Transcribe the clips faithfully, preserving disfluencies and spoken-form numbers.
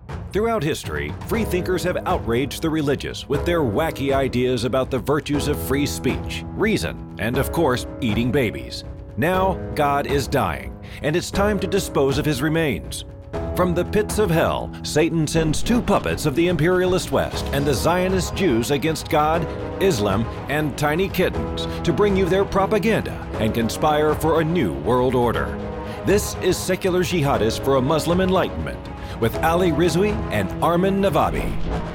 Throughout history, freethinkers have outraged the religious with their wacky ideas about the virtues of free speech, reason, and of course, eating babies. Now, God is dying, and it's time to dispose of his remains. From the pits of hell, Satan sends two puppets of the imperialist West and the Zionist Jews against God, Islam, and tiny kittens to bring you their propaganda and conspire for a new world order. This is Secular Jihadists for a Muslim Enlightenment with Ali Rizvi and Armin Navabi.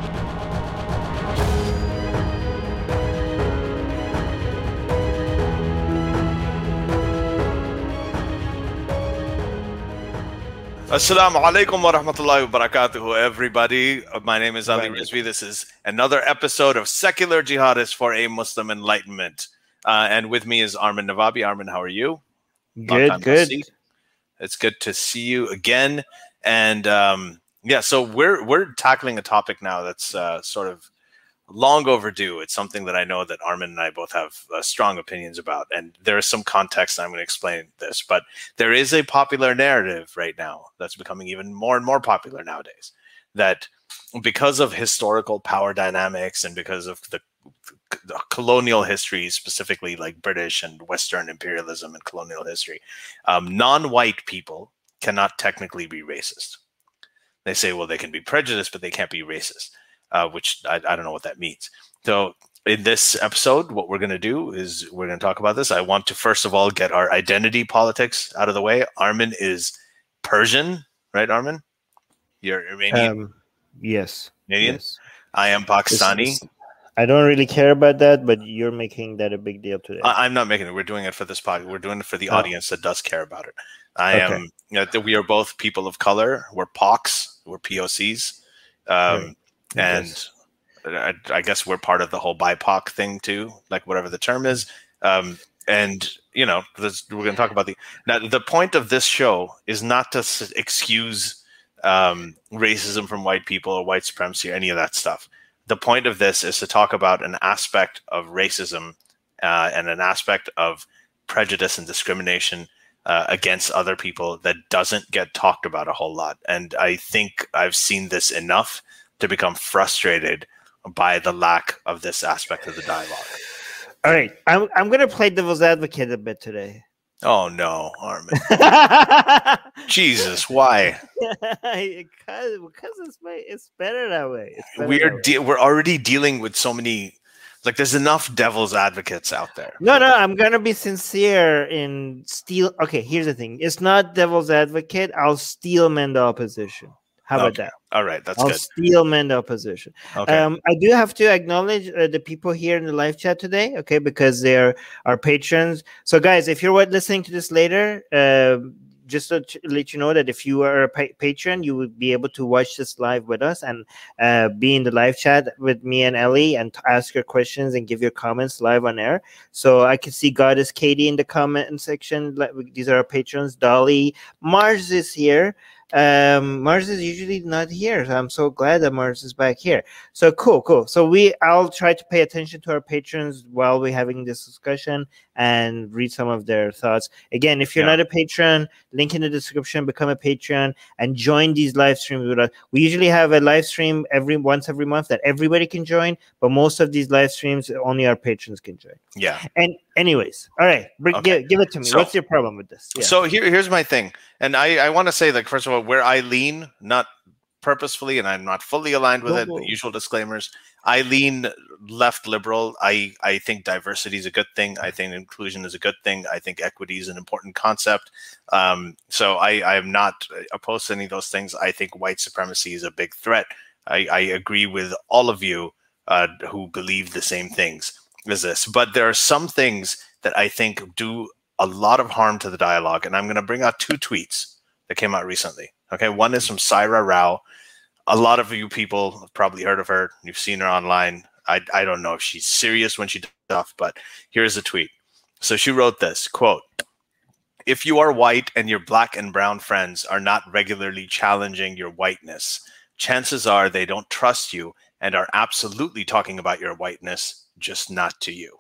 Assalamu alaikum wa rahmatullahi wa barakatuhu, everybody. My name is Ali Rizvi. This is another episode of Secular Jihadists for a Muslim Enlightenment. Uh, and with me is Armin Navabi. Armin, how are you? Good, good. It's good to see you again. And um, yeah, so we're we're tackling a topic now that's uh, sort of long overdue. It's something that I know that Armin and I both have uh, strong opinions about. And there is some context, I'm going to explain this. But there is a popular narrative right now that's becoming even more and more popular nowadays, that because of historical power dynamics and because of the, the colonial history, specifically like British and Western imperialism and colonial history, um, non-white people cannot technically be racist. They say, well, they can be prejudiced, but they can't be racist. Uh, which I, I don't know what that means. So in this episode, what we're going to do is we're going to talk about this. I want to, first of all, get our identity politics out of the way. Armin is Persian, right, Armin? You're Iranian? Um, yes. Canadian? Yes. I am Pakistani. It's, it's, I don't really care about that, but you're making that a big deal today. I, I'm not making it. We're doing it for this podcast. We're doing it for the oh. audience that does care about it. I okay. am, you know, we are both people of color. We're P O Cs. We're P O Cs. Um, right. And yes. I, I guess we're part of the whole B I P O C ting too, like whatever the term is. Um, and, you know, this, we're going to talk about the... Now, the point of this show is not to s- excuse um, racism from white people or white supremacy or any of that stuff. The point of this is to talk about an aspect of racism uh, and an aspect of prejudice and discrimination uh, against other people that doesn't get talked about a whole lot. And I think I've seen this enough to become frustrated by the lack of this aspect of the dialogue. All right. I'm I'm going to play devil's advocate a bit today. Oh, no, Armin. Jesus, why? because because it's, it's better that way. Better we're that de- way. We're already dealing with so many... Like, there's enough devil's advocates out there. No, no, I'm going to be sincere in steel. Okay, here's the thing. It's not devil's advocate. I'll steelman the opposition. How about okay. that? All right, that's I'll good. steelman the opposition. Okay. Um, I do have to acknowledge uh, the people here in the live chat today, okay, because they're our patrons. So, guys, if you're listening to this later, uh, just to ch- let you know that if you are a pa- patron, you would be able to watch this live with us and uh, be in the live chat with me and Ellie and t- ask your questions and give your comments live on air. So I can see Goddess Katie in the comment section. These are our patrons. Dolly, Mars is here. Um, Mars is usually not here, so I'm so glad that Mars is back here. So cool, cool. So we, I'll try to pay attention to our patrons while we're having this discussion and read some of their thoughts. Again, if you're Yeah. not a patron, link in the description, become a patron and join these live streams with us. We usually have a live stream every once every month that everybody can join, but most of these live streams only our patrons can join. Yeah. And anyways, all right, bring, Okay. give, give it to me. So, What's your problem with this? Yeah. So here, here's my thing. And I, I want to say, like, first of all, where I lean, not purposefully, and I'm not fully aligned with Whoa, it, whoa. the usual disclaimers, I lean left liberal. I, I think diversity is a good thing. I think inclusion is a good thing. I think equity is an important concept. Um, so I, I am not opposed to any of those things. I think white supremacy is a big threat. I, I agree with all of you uh, who believe the same things as this. But there are some things that I think do a lot of harm to the dialogue. And I'm going to bring out two tweets that came out recently. Okay, one is from Saira Rao. A lot of you people have probably heard of her. You've seen her online. I, I don't know if she's serious when she does stuff, but here's a tweet. So she wrote this, quote, "If you are white and your black and brown friends are not regularly challenging your whiteness, chances are they don't trust you and are absolutely talking about your whiteness, just not to you."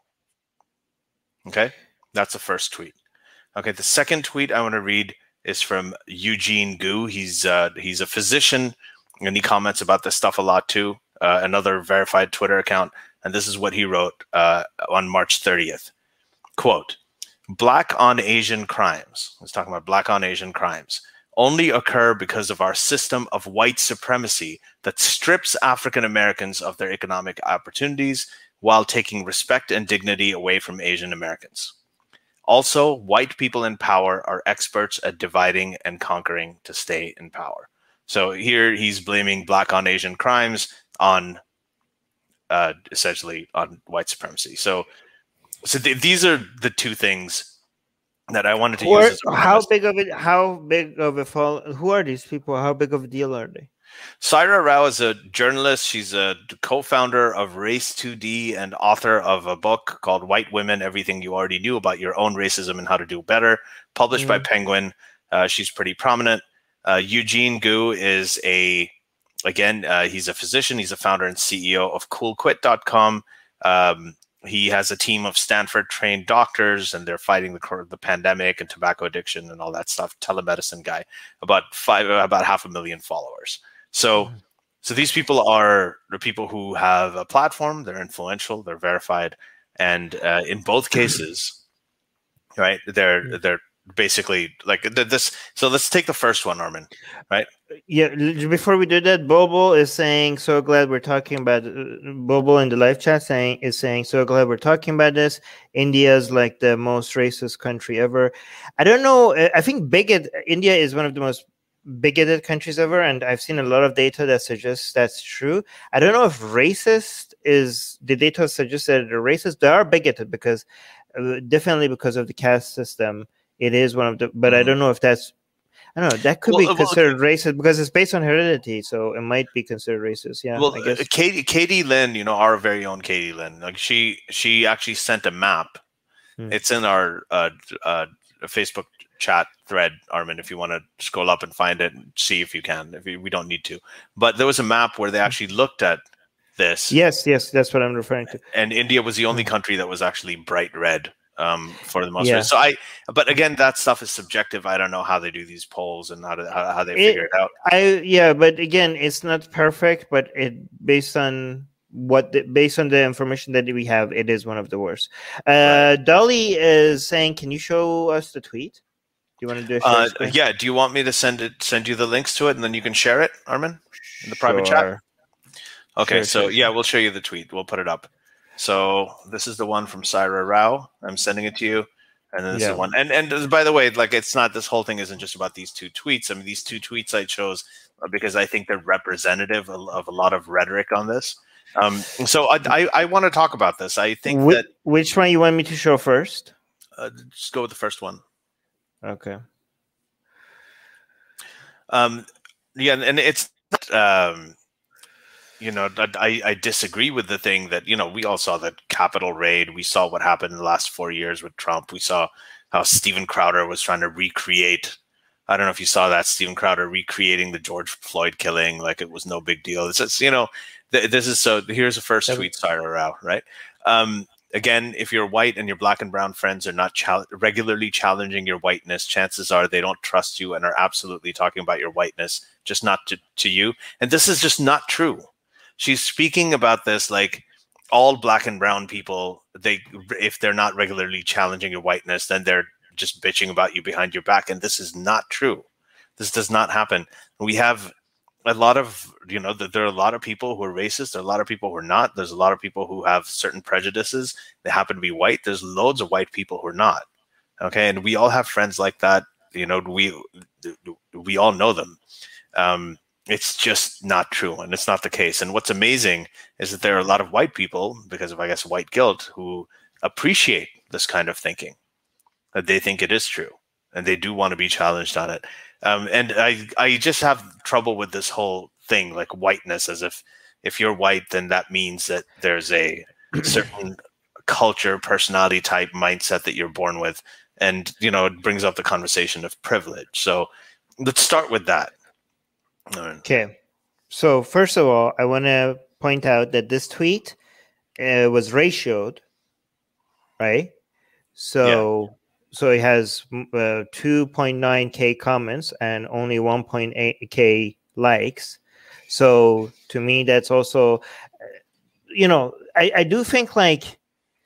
Okay, that's the first tweet. Okay, the second tweet I want to read is from Eugene Gu. He's uh, he's a physician and he comments about this stuff a lot too. Uh, another verified Twitter account, and this is what he wrote uh, on March thirtieth. Quote, "Black on Asian crimes," he's talking about black on Asian crimes, "only occur because of our system of white supremacy that strips African Americans of their economic opportunities while taking respect and dignity away from Asian Americans. Also, white people in power are experts at dividing and conquering to stay in power." So here he's blaming black on Asian crimes on uh, essentially on white supremacy. So, so th- these are the two things that I wanted to Or use. As a how big of it? How big of a fall? Who are these people? How big of a deal are they? Saira Rao is a journalist. She's a co-founder of Race two D and author of a book called White Women, Everything You Already Knew About Your Own Racism and How to Do Better, published mm. by Penguin. Uh, she's pretty prominent. Uh, Eugene Gu is a, again, uh, he's a physician. He's a founder and C E O of cool quit dot com. Um, he has a team of Stanford-trained doctors, and they're fighting the, the pandemic and tobacco addiction and all that stuff. Telemedicine guy, about five, about half a million followers. So, so these people are the people who have a platform. They're influential. They're verified, and uh, in both cases, right? They're they're basically like this. So let's take the first one, Armin. Right? Yeah. Before we do that, Bobo is saying, "So glad we're talking about." Uh, Bobo in the live chat saying is saying, "So glad we're talking about this. India's like the most racist country ever." I don't know. I think bigot India is one of the most bigoted countries ever, and I've seen a lot of data that suggests that's true. I don't know if racist is the data suggests that they're racist. They are bigoted because uh, definitely because of the caste system. It is one of the, but mm-hmm. I don't know if that's. I don't know. That could well, be considered well, racist because it's based on heredity, so it might be considered racist. Yeah. Well, I guess. Uh, Katie, Katie Lynn, you know, our very own Katie Lynn, like she, she actually sent a map. Hmm. It's in our uh, uh, Facebook chat thread, Armin, if you want to scroll up and find it and see if you can. If you, we don't need to, but there was a map where they actually looked at this. Yes, yes, that's what I'm referring to. And India was the only country that was actually bright red um, for the most part. Yeah. So I, but again, that stuff is subjective. I don't know how they do these polls and how to, how, how they it, figure it out. I yeah, but again, it's not perfect, but it based on what the, based on the information that we have, it is one of the worst. Uh, right. Dolly is saying, "Can you show us the tweet? Do you want to do a uh, yeah, do you want me to send it send you the links to it and then you can share it, Armin, in the private sure. chat?" Okay, sure, so sure. yeah, we'll show you the tweet. We'll put it up. So this is the one from Saira Rao. I'm sending it to you. And then this yeah. is the one. And and by the way, like it's not, this whole thing isn't just about these two tweets. I mean, these two tweets I chose because I think they're representative of, of a lot of rhetoric on this. Um, so I I, I want to talk about this. I think Wh- that which one you want me to show first? Uh, just go with the first one. Okay. Um, yeah, and it's um, you know, I I disagree with the thing that, you know, we all saw the Capitol raid. We saw what happened in the last four years with Trump. We saw how Steven Crowder was trying to recreate. I don't know if you saw that, Steven Crowder recreating the George Floyd killing like it was no big deal. It's just, you know, th- this is so. Here's the first yeah. tweet, Saira Rao, right? Um, Again, if you're white and your black and brown friends are not chal- regularly challenging your whiteness, chances are they don't trust you and are absolutely talking about your whiteness, just not to, to you. And this is just not true. She's speaking about this like all black and brown people, they if they're not regularly challenging your whiteness, then they're just bitching about you behind your back. And this is not true. This does not happen. We have a lot of, you know, there are a lot of people who are racist. There are a lot of people who are not. There's a lot of people who have certain prejudices. They happen to be white. There's loads of white people who are not. Okay. And we all have friends like that. You know, we, we all know them. Um, it's just not true. And it's not the case. And what's amazing is that there are a lot of white people, because of, I guess, white guilt, who appreciate this kind of thinking, that they think it is true and they do want to be challenged on it. Um, and I, I just have trouble with this whole thing, like whiteness, as if if you're white, then that means that there's a certain culture, personality type mindset that you're born with. And, you know, it brings up the conversation of privilege. So let's start with that. Okay. So first of all, I want to point out that this tweet uh, was ratioed, right? So... Yeah. So it has uh, two point nine K comments and only one point eight K likes. So to me, that's also, you know, I, I do think like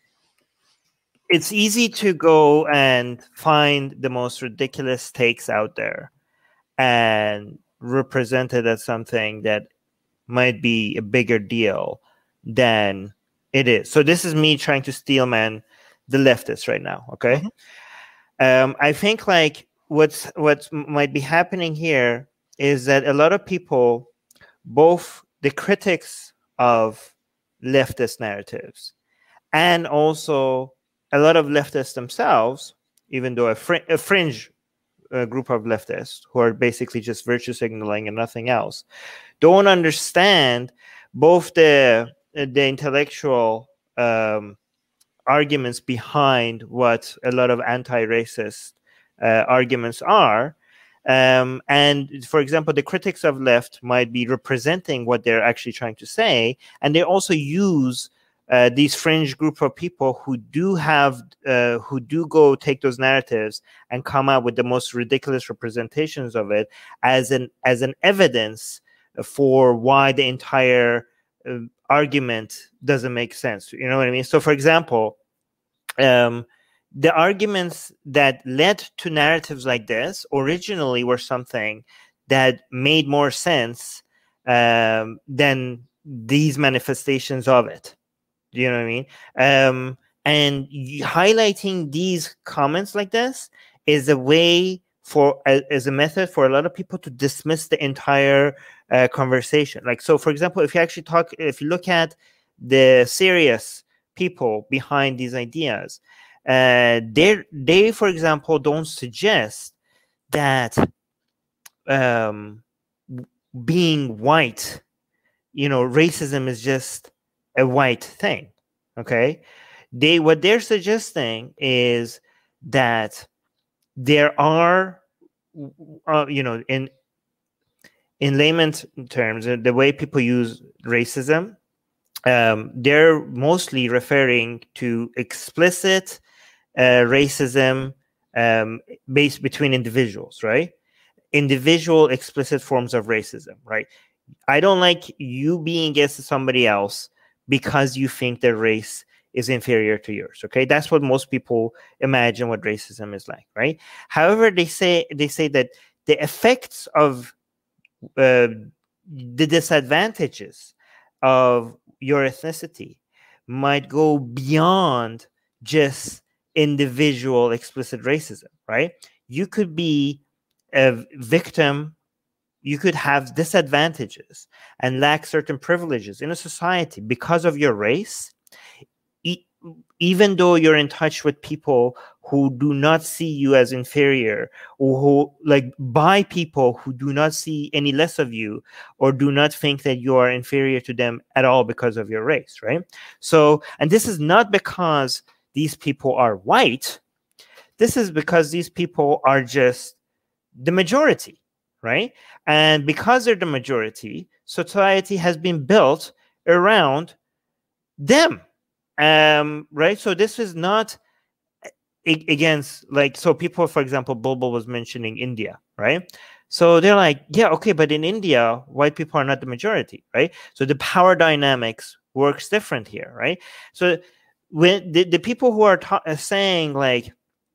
it's easy to go and find the most ridiculous takes out there and represent it as something that might be a bigger deal than it is. So this is me trying to steelman the leftists right now. Okay. Mm-hmm. Um, I think like what's what might be happening here is that a lot of people, both the critics of leftist narratives and also a lot of leftists themselves, even though a, fr- a fringe uh, group of leftists who are basically just virtue signaling and nothing else, don't understand both the the intellectual um, arguments behind what a lot of anti-racist uh, arguments are. Um, and for example, the critics of left might be representing what they're actually trying to say, and they also use Uh, these fringe group of people who do have, uh, who do go take those narratives and come out with the most ridiculous representations of it as an as an evidence for why the entire uh, argument doesn't make sense. You know what I mean? So, for example, um, the arguments that led to narratives like this originally were something that made more sense um, than these manifestations of it. Do you know what I mean? Um, and highlighting these comments like this is a way for, as a method for a lot of people to dismiss the entire uh, conversation. Like, so for example, if you actually talk, if you look at the serious people behind these ideas, uh, they, they, for example, don't suggest that um, being white, you know, racism is just a white thing. Okay, they what they're suggesting is that there are, uh, you know, in in layman's terms, the way people use racism, um, they're mostly referring to explicit uh, racism um, based between individuals, right? Individual explicit forms of racism, right? I don't like you being against somebody else because you think their race is inferior to yours. Okay, that's what most people imagine what racism is like, right? However, they say they say that the effects of uh, the disadvantages of your ethnicity might go beyond just individual explicit racism, right? You could be a victim. You could have disadvantages and lack certain privileges in a society because of your race, e- even though you're in touch with people who do not see you as inferior, or who, like, by people who do not see any less of you or do not think that you are inferior to them at all because of your race, right? So, and this is not because these people are white. This is because these people are just the majority. Right? And because they're the majority, society has been built around them. Um, right? So this is not against, like, so people, for example, Bulbul was mentioning India, right? So they're like, yeah, okay, but in India, white people are not the majority, right? So the power dynamics works different here, right? So when the, the people who are ta- saying like,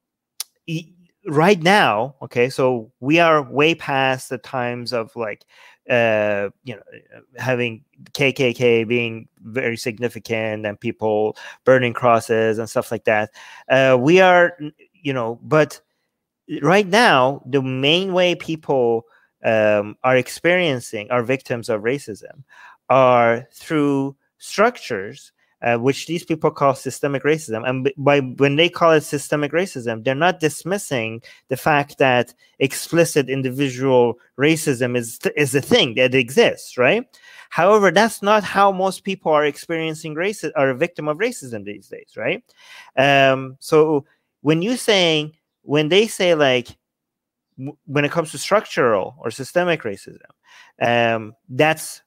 e- right now, okay, so we are way past the times of like, uh, you know, having K K K being very significant and people burning crosses and stuff like that. Uh, we are, you know, but right now, the main way people um, are experiencing, are victims of racism, are through structures Uh, which these people call systemic racism. And by when they call it systemic racism, they're not dismissing the fact that explicit individual racism is is a thing that exists, right? However, that's not how most people are experiencing racism, are a victim of racism these days, right? Um, so when you saying, when they say like, w- when it comes to structural or systemic racism, um, that's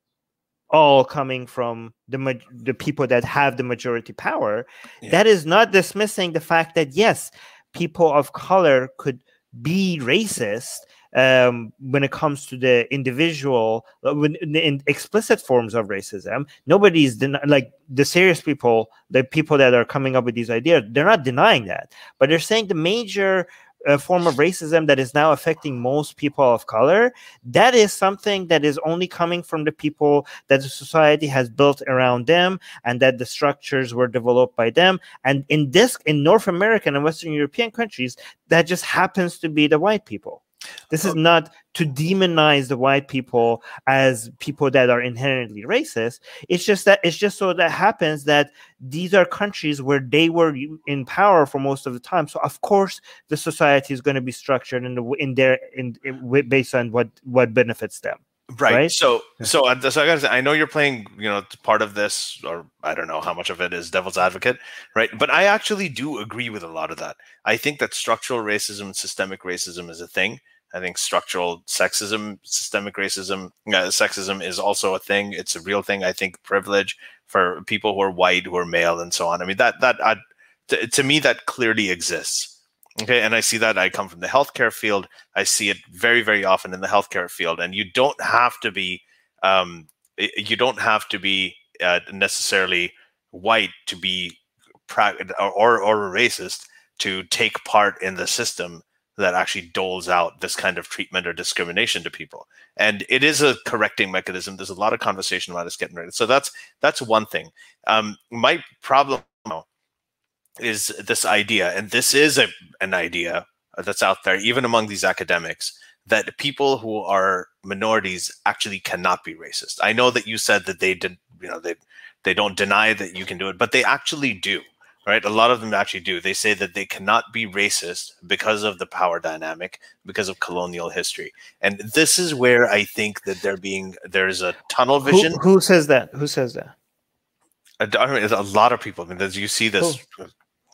all coming from the ma- the people that have the majority power. Yeah. That is not dismissing the fact that yes, people of color could be racist um, when it comes to the individual, uh, when, in explicit forms of racism, nobody's den- like the serious people, the people that are coming up with these ideas, they're not denying that, but they're saying the major a form of racism that is now affecting most people of color, that is something that is only coming from the people that the society has built around them and that the structures were developed by them. And in this, in North American and Western European countries, that just happens to be the white people. This is not to demonize the white people as people that are inherently racist. It's just that it's just so that happens that these are countries where they were in power for most of the time. So of course the society is going to be structured in the in their in, in based on what what benefits them. Right. right. So so, uh, so I gotta say, I know you're playing, you know, part of this, or I don't know how much of it is devil's advocate, right? But I actually do agree with a lot of that. I think that structural racism and systemic racism is a thing. I think structural sexism, systemic racism, uh, sexism is also a thing. It's a real thing. I think privilege for people who are white, who are male, and so on. I mean, that that I, to, to me, that clearly exists. Okay, and I see that. I come from the healthcare field. I see it very, very often in the healthcare field. And you don't have to be, um, you don't have to be uh, necessarily white to be pra- or or a racist to take part in the system that actually doles out this kind of treatment or discrimination to people. And it is a correcting mechanism. There's a lot of conversation about us getting rid of it. So that's that's one thing. Um, my problem is this idea, and this is a, an idea that's out there, even among these academics, that people who are minorities actually cannot be racist. I know that you said that they did, you know, they they don't deny that you can do it, but they actually do. Right, a lot of them actually do. They say that they cannot be racist because of the power dynamic, because of colonial history, and this is where I think that they're being there's a tunnel vision. Who, who says that? Who says that? A, I mean, a lot of people. I mean, you see this. Who?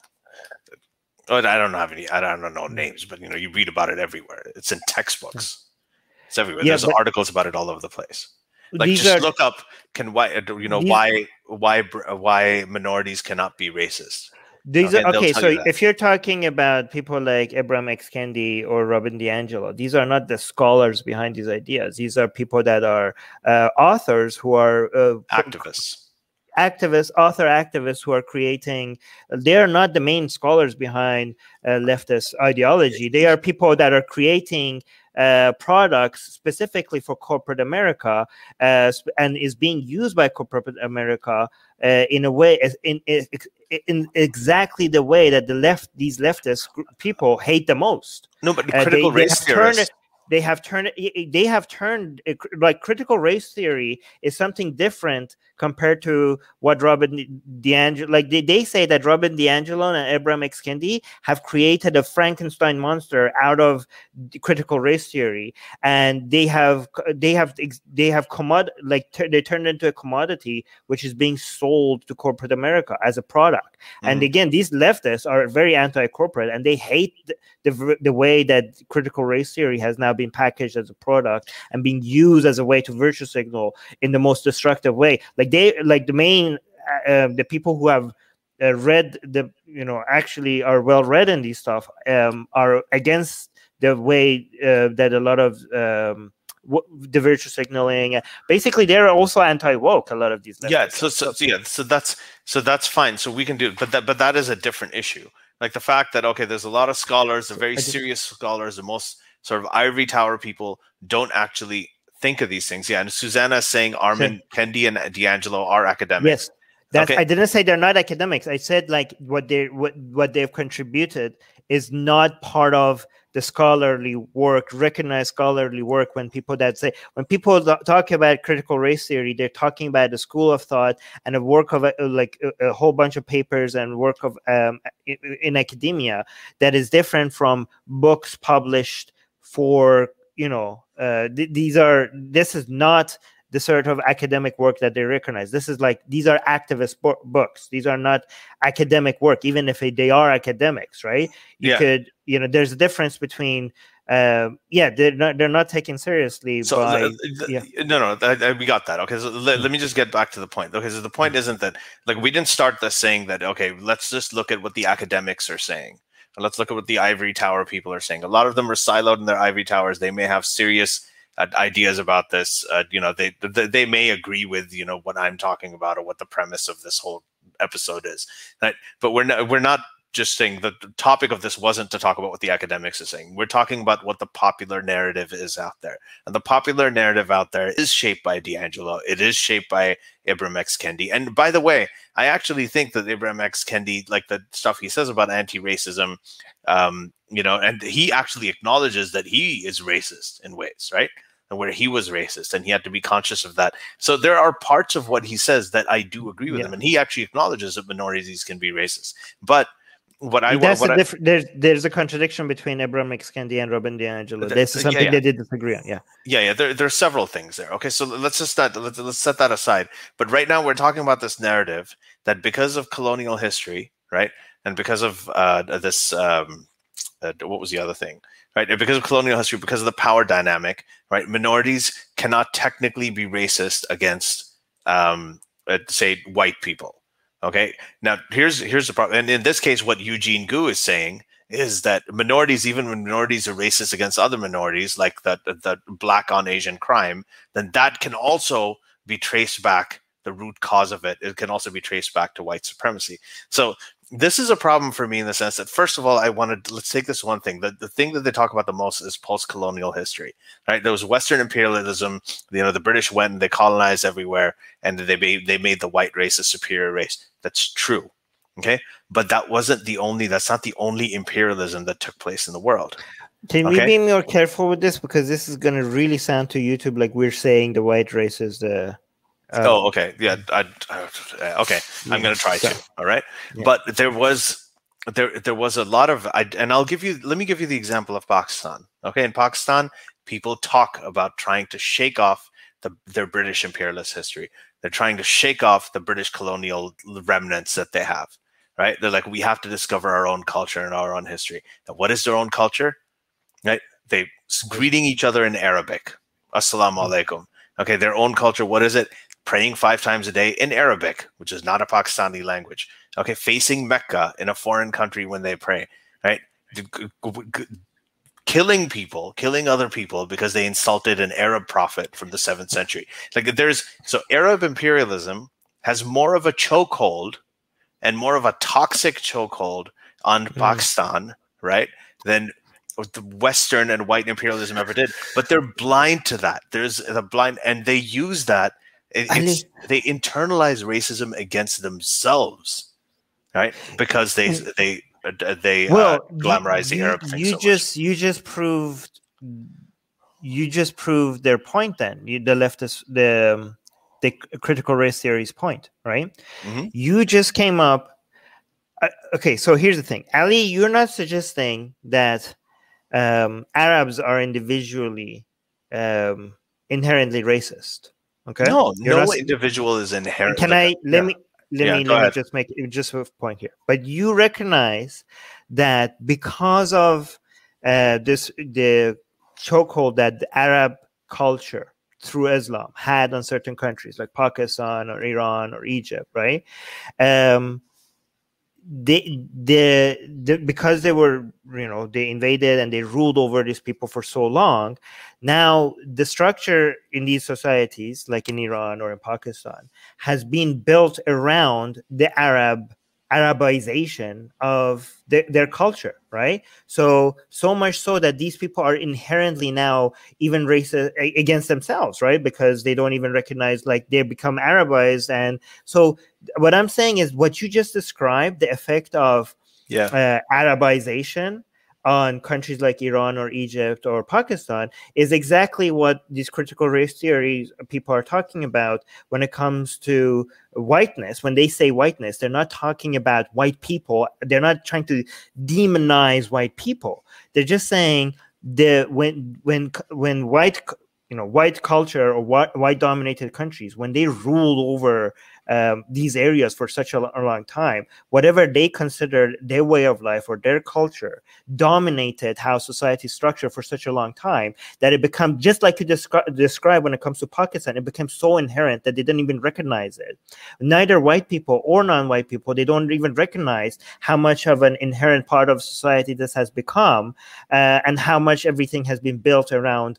I don't have any. I don't know names, but you know, you read about it everywhere. It's in textbooks. It's everywhere. Yeah, there's but, articles about it all over the place. Like, just are, look up, can why you know these, why why why minorities cannot be racist. These okay, are okay. So you if you're talking about people like Ibram X. Kendi or Robin DiAngelo, these are not the scholars behind these ideas. These are people that are uh, authors who are uh, activists, activists, author activists who are creating. They are not the main scholars behind uh, leftist ideology. They are people that are creating Uh, products specifically for corporate America, uh, and is being used by corporate America uh, in a way, in, in in exactly the way that the left, these leftist people hate the most. No, but critical uh, they, race they theorists. They have turned. They have turned like critical race theory is something different compared to what Robin DiAngelo. Like they, they say that Robin DiAngelo and Ibram X. Kendi have created a Frankenstein monster out of critical race theory, and they have they have they have commod like t- they turned into a commodity which is being sold to corporate America as a product. Mm-hmm. And again, these leftists are very anti-corporate, and they hate the, the the way that critical race theory has now been packaged as a product and being used as a way to virtue signal in the most destructive way. Like they, like the main, uh, the people who have uh, read the, you know, actually are well read in these stuff, um, are against the way uh, that a lot of um, w- the virtue signaling. Basically, they're also anti-woke. A lot of these. Yeah. So, so, so yeah. So that's so that's fine. So we can do it, but that but that is a different issue. Like the fact that okay, there's a lot of scholars, the very serious scholars, the most sort of ivory tower people don't actually think of these things. Yeah, and Susanna is saying Armin, sure. Kendi, and DiAngelo are academics. Yes, that's, okay. I didn't say they're not academics. I said like what they what what they've contributed is not part of the scholarly work, recognized scholarly work. When people that say when people talk about critical race theory, they're talking about a school of thought and a work of a, like a, a whole bunch of papers and work of um, in, in academia that is different from books published for, you know, uh, th- these are, this is not the sort of academic work that they recognize. This is like, these are activist bo- books. These are not academic work, even if they are academics, right? You yeah. could, you know, there's a difference between, uh, yeah, they're not, they're not taken seriously. So, by, uh, the, yeah. no, no, I, I, we got that. Okay, so let, let me just get back to the point. Okay, so the point isn't that, like, we didn't start this saying that, okay, let's just look at what the academics are saying. And let's look at what the ivory tower people are saying. A lot of them are siloed in their ivory towers. They may have serious uh, ideas about this. Uh, you know, they, they they may agree with, you know, what I'm talking about or what the premise of this whole episode is. Right? But we're not, we're not just saying the topic of this wasn't to talk about what the academics are saying. We're talking about what the popular narrative is out there. And the popular narrative out there is shaped by D'Angelo. It is shaped by Ibram X. Kendi. And by the way, I actually think that Ibram X. Kendi, like the stuff he says about anti-racism, um, you know, and he actually acknowledges that he is racist in ways, right? And where he was racist and he had to be conscious of that. So there are parts of what he says that I do agree with Yeah. him. And he actually acknowledges that minorities can be racist. But what I That's what a I, diff- there's there's a contradiction between Ibram X. Kendi and Robin DiAngelo. Th- This is yeah, something yeah. they did disagree on. Yeah. Yeah, yeah. There, there are several things there. Okay, so let's just not, let's let's set that aside. But right now we're talking about this narrative that because of colonial history, right, and because of uh, this, um, uh, what was the other thing, right? And because of colonial history, because of the power dynamic, right, minorities cannot technically be racist against, um, uh, say, white people. Okay, now here's here's the problem, and in this case, what Eugene Gu is saying is that minorities, even when minorities are racist against other minorities, like that that black on Asian crime, then that can also be traced back. The root cause of it, it can also be traced back to white supremacy. So this is a problem for me in the sense that, first of all, I wanted to, let's take this one thing. The, the thing that they talk about the most is post-colonial history, right? There was Western imperialism. You know, the British went and they colonized everywhere, and they made they made the white race a superior race. That's true, okay? But that wasn't the only. That's not the only imperialism that took place in the world. Can Okay. we be more careful with this, because this is going to really sound to YouTube like we're saying the white race is the. Um, oh, okay. Yeah. I, I, okay. Yeah, I'm going to try so- to. All right. Yeah. But there was there there was a lot of, I, and I'll give you. Let me give you the example of Pakistan. Okay. In Pakistan, people talk about trying to shake off the their British imperialist history. They're trying to shake off the British colonial remnants that they have. Right. They're like, we have to discover our own culture and our own history. Now, what is their own culture? Right. They greeting each other in Arabic. Assalamu alaikum. Okay. Their own culture. What is it? Praying five times a day in Arabic, which is not a Pakistani language. Okay, facing Mecca in a foreign country when they pray, right? Killing people, killing other people because they insulted an Arab prophet from the seventh century. Like there's so Arab imperialism has more of a chokehold and more of a toxic chokehold on mm. Pakistan, right? Than the Western and white imperialism ever did. But they're blind to that. There's the blind, and they use that. It, it's, they internalize racism against themselves, right? Because they they they well, uh, glamorize you, the Arab thing. You so just much. you just proved you just proved their point. Then you, the leftist the the critical race theory's point, right? Mm-hmm. You just came up. Uh, okay, so here's the thing, Ali. You're not suggesting that um, Arabs are individually um, inherently racist. Okay. No, You're no not, individual is inherent. Can I let yeah. me let yeah, me let ahead. me just make just a point here? But you recognize that because of uh, this the chokehold that the Arab culture through Islam had on certain countries like Pakistan or Iran or Egypt, right? Um, they, they, they, because they were, you know, they invaded and they ruled over these people for so long. Now, the structure in these societies, like in Iran or in Pakistan, has been built around the Arab Arabization of their, their culture, right? So, so much so that these people are inherently now even racist against themselves, right? Because they don't even recognize, like, they become Arabized. And so what I'm saying is what you just described, the effect of yeah. uh, Arabization on countries like Iran or Egypt or Pakistan is exactly what these critical race theories people are talking about when it comes to whiteness. When they say whiteness, they're not talking about white people. They're not trying to demonize white people. They're just saying that when when when white you know white culture or white, white dominated countries, when they rule over um, these areas for such a, lo- a long time, whatever they considered their way of life or their culture dominated how society is structured for such a long time that it became, just like you descri- described when it comes to Pakistan, it became so inherent that they didn't even recognize it. Neither white people or non-white people, they don't even recognize how much of an inherent part of society this has become, uh, and how much everything has been built around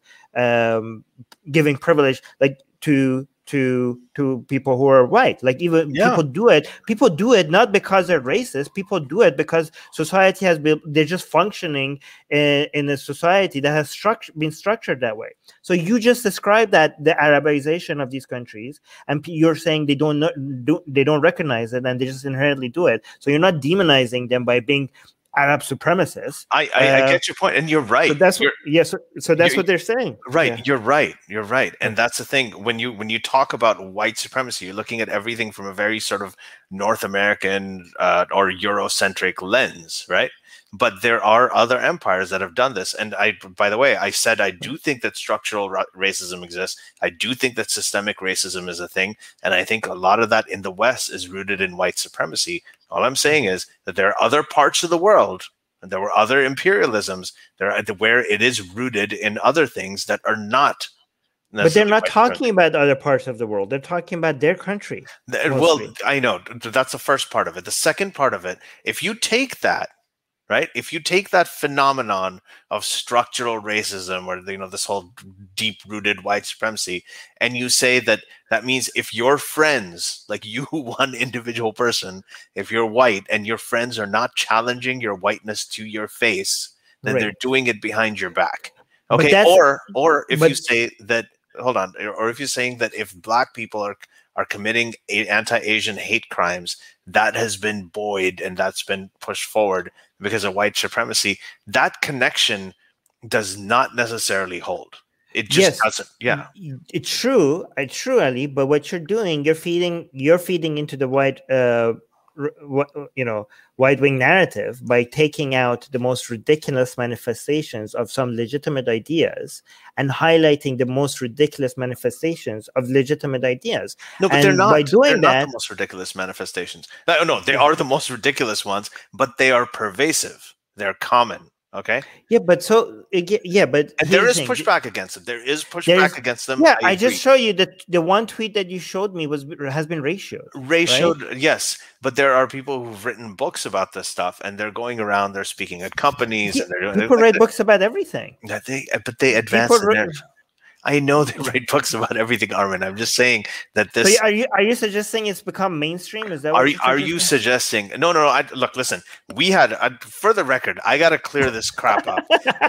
um, giving privilege, like to to to people who are white. Like even Yeah. people do it. People do it not because they're racist. People do it because society has been. They're just functioning in, in a society that has structure, been structured that way. So you just described that the Arabization of these countries, and p- you're saying they don't know, do, they don't recognize it, and they just inherently do it. So you're not demonizing them by being Arab supremacists. I, I, I Uh, get your point, and you're right. So that's what, You're- yes. So, so that's you're- what they're saying. Right, Yeah. you're right. You're right, and that's the thing. When you when you talk about white supremacy, you're looking at everything from a very sort of North American uh, or Eurocentric lens, right? But there are other empires that have done this. And I, by the way, I said I do think that structural ra- racism exists. I do think that systemic racism is a thing, and I think a lot of that in the West is rooted in white supremacy. All I'm saying is that there are other parts of the world, and there were other imperialisms there are, where it is rooted in other things that are not. But they're necessarily not white talking supremacy. about other parts of the world. They're talking about their country. Th- Well, mostly. I know th- that's the first part of it. The second part of it, if you take that, right, if you take that phenomenon of structural racism, or you know this whole deep-rooted white supremacy, and you say that that means if your friends, like you, one individual person, if you're white and your friends are not challenging your whiteness to your face, then Right. they're doing it behind your back. But Okay, that's- or or if you but- say that, hold on, or if you're saying that if black people are are committing a- anti-Asian hate crimes, that has been buoyed and that's been pushed forward because of white supremacy, that connection does not necessarily hold. It just Yes. doesn't. Yeah. It's true. It's true, Ali. But what you're doing, you're feeding, you're feeding into the white, uh, r- wh- you know, right wing narrative by taking out the most ridiculous manifestations of some legitimate ideas and highlighting the most ridiculous manifestations of legitimate ideas. No, but And they're not. by doing they're not that- the most ridiculous manifestations. No, no, they are the most ridiculous ones, but they are pervasive. They're common. Okay. Yeah, but so ag- yeah, but And there here's is the thing. pushback against them. There is pushback There's- against them. Yeah, I, agree. just show you that the one tweet that you showed me was has been ratioed. ratioed, yes, but there are people who've written books about this stuff, and they're going around. They're speaking at companies, Yeah, and they're doing. people like, write books about everything. That they, but they advance People the write- narrative. I know they write books about everything, Armin. I'm just saying that So this. are you are you suggesting it's become mainstream? Is that what Are you're are you suggesting? suggesting? No, no, no. I, look, listen. We had, uh, for the record, I got to clear this crap up.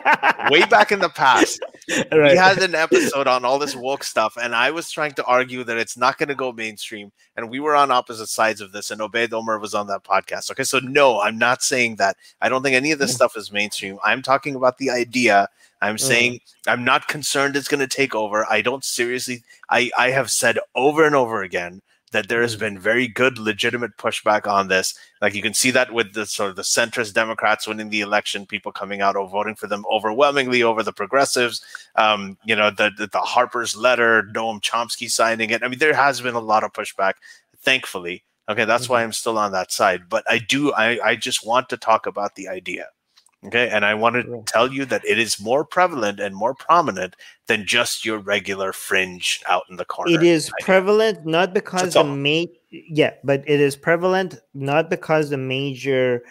Way back in the past, Right. we had an episode on all this woke stuff, and I was trying to argue that it's not going to go mainstream, and we were on opposite sides of this, and Obaid Omer was on that podcast. Okay, so no, I'm not saying that. I don't think any of this stuff is mainstream. I'm talking about the idea. I'm saying I'm not concerned it's going to take over. I don't seriously. I I have said over and over again that there has been very good, legitimate pushback on this. Like you can see that with the sort of the centrist Democrats winning the election, people coming out or voting for them overwhelmingly over the progressives. Um, you know, the, the the Harper's letter, Noam Chomsky signing it. I mean, there has been a lot of pushback, thankfully. Okay, that's why I'm still on that side. But I do, I, I just want to talk about the idea. Okay, and I want to Yeah. tell you that it is more prevalent and more prominent than just your regular fringe out in the corner. It is idea. prevalent not because That's the all. ma- yeah, but it is prevalent not because the major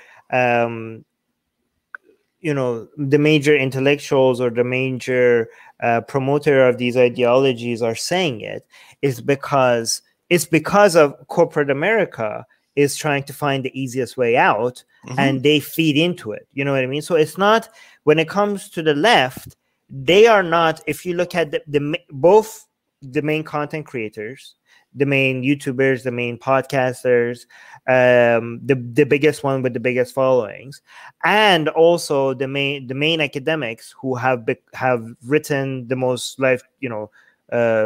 um you know the major intellectuals or the major uh, promoter of these ideologies are saying it. Is because it's because of corporate America is trying to find the easiest way out, Mhm. and they feed into it. You know what I mean? So it's not, when it comes to the left, they are not, if you look at the, the ma- both the main content creators, the main YouTubers, the main podcasters, um, the the biggest one with the biggest followings, and also the main the main academics who have be, have written the most life, you know, uh,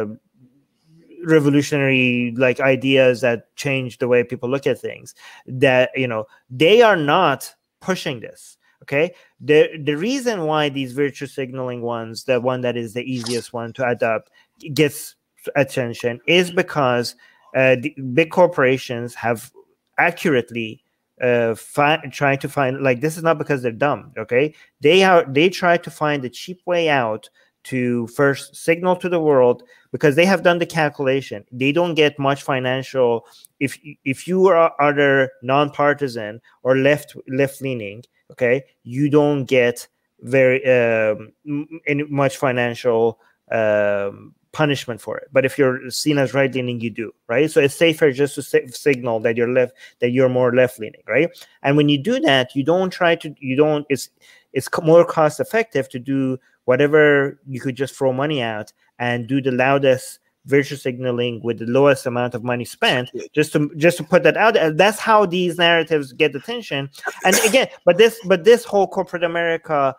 revolutionary like ideas that change the way people look at things. That you know they are not pushing this. Okay, the the reason why these virtue signaling ones, the one that is the easiest one to adopt, gets attention is because uh, the big corporations have accurately uh, fi- trying to find, like, this is not because they're dumb, okay? They are they try to find a cheap way out to first signal to the world, because they have done the calculation. They don't get much financial if if you are either nonpartisan or left left leaning. Okay, you don't get very um, any much financial um, punishment for it. But if you're seen as right leaning, you do, right? So it's safer just to say, signal that you're left that you're more left leaning, right? And when you do that, you don't try to you don't it's it's more cost effective to do whatever you could just throw money out and do the loudest virtue signaling with the lowest amount of money spent, just to just to put that out there. That's how these narratives get attention. And again, but this but this whole corporate America,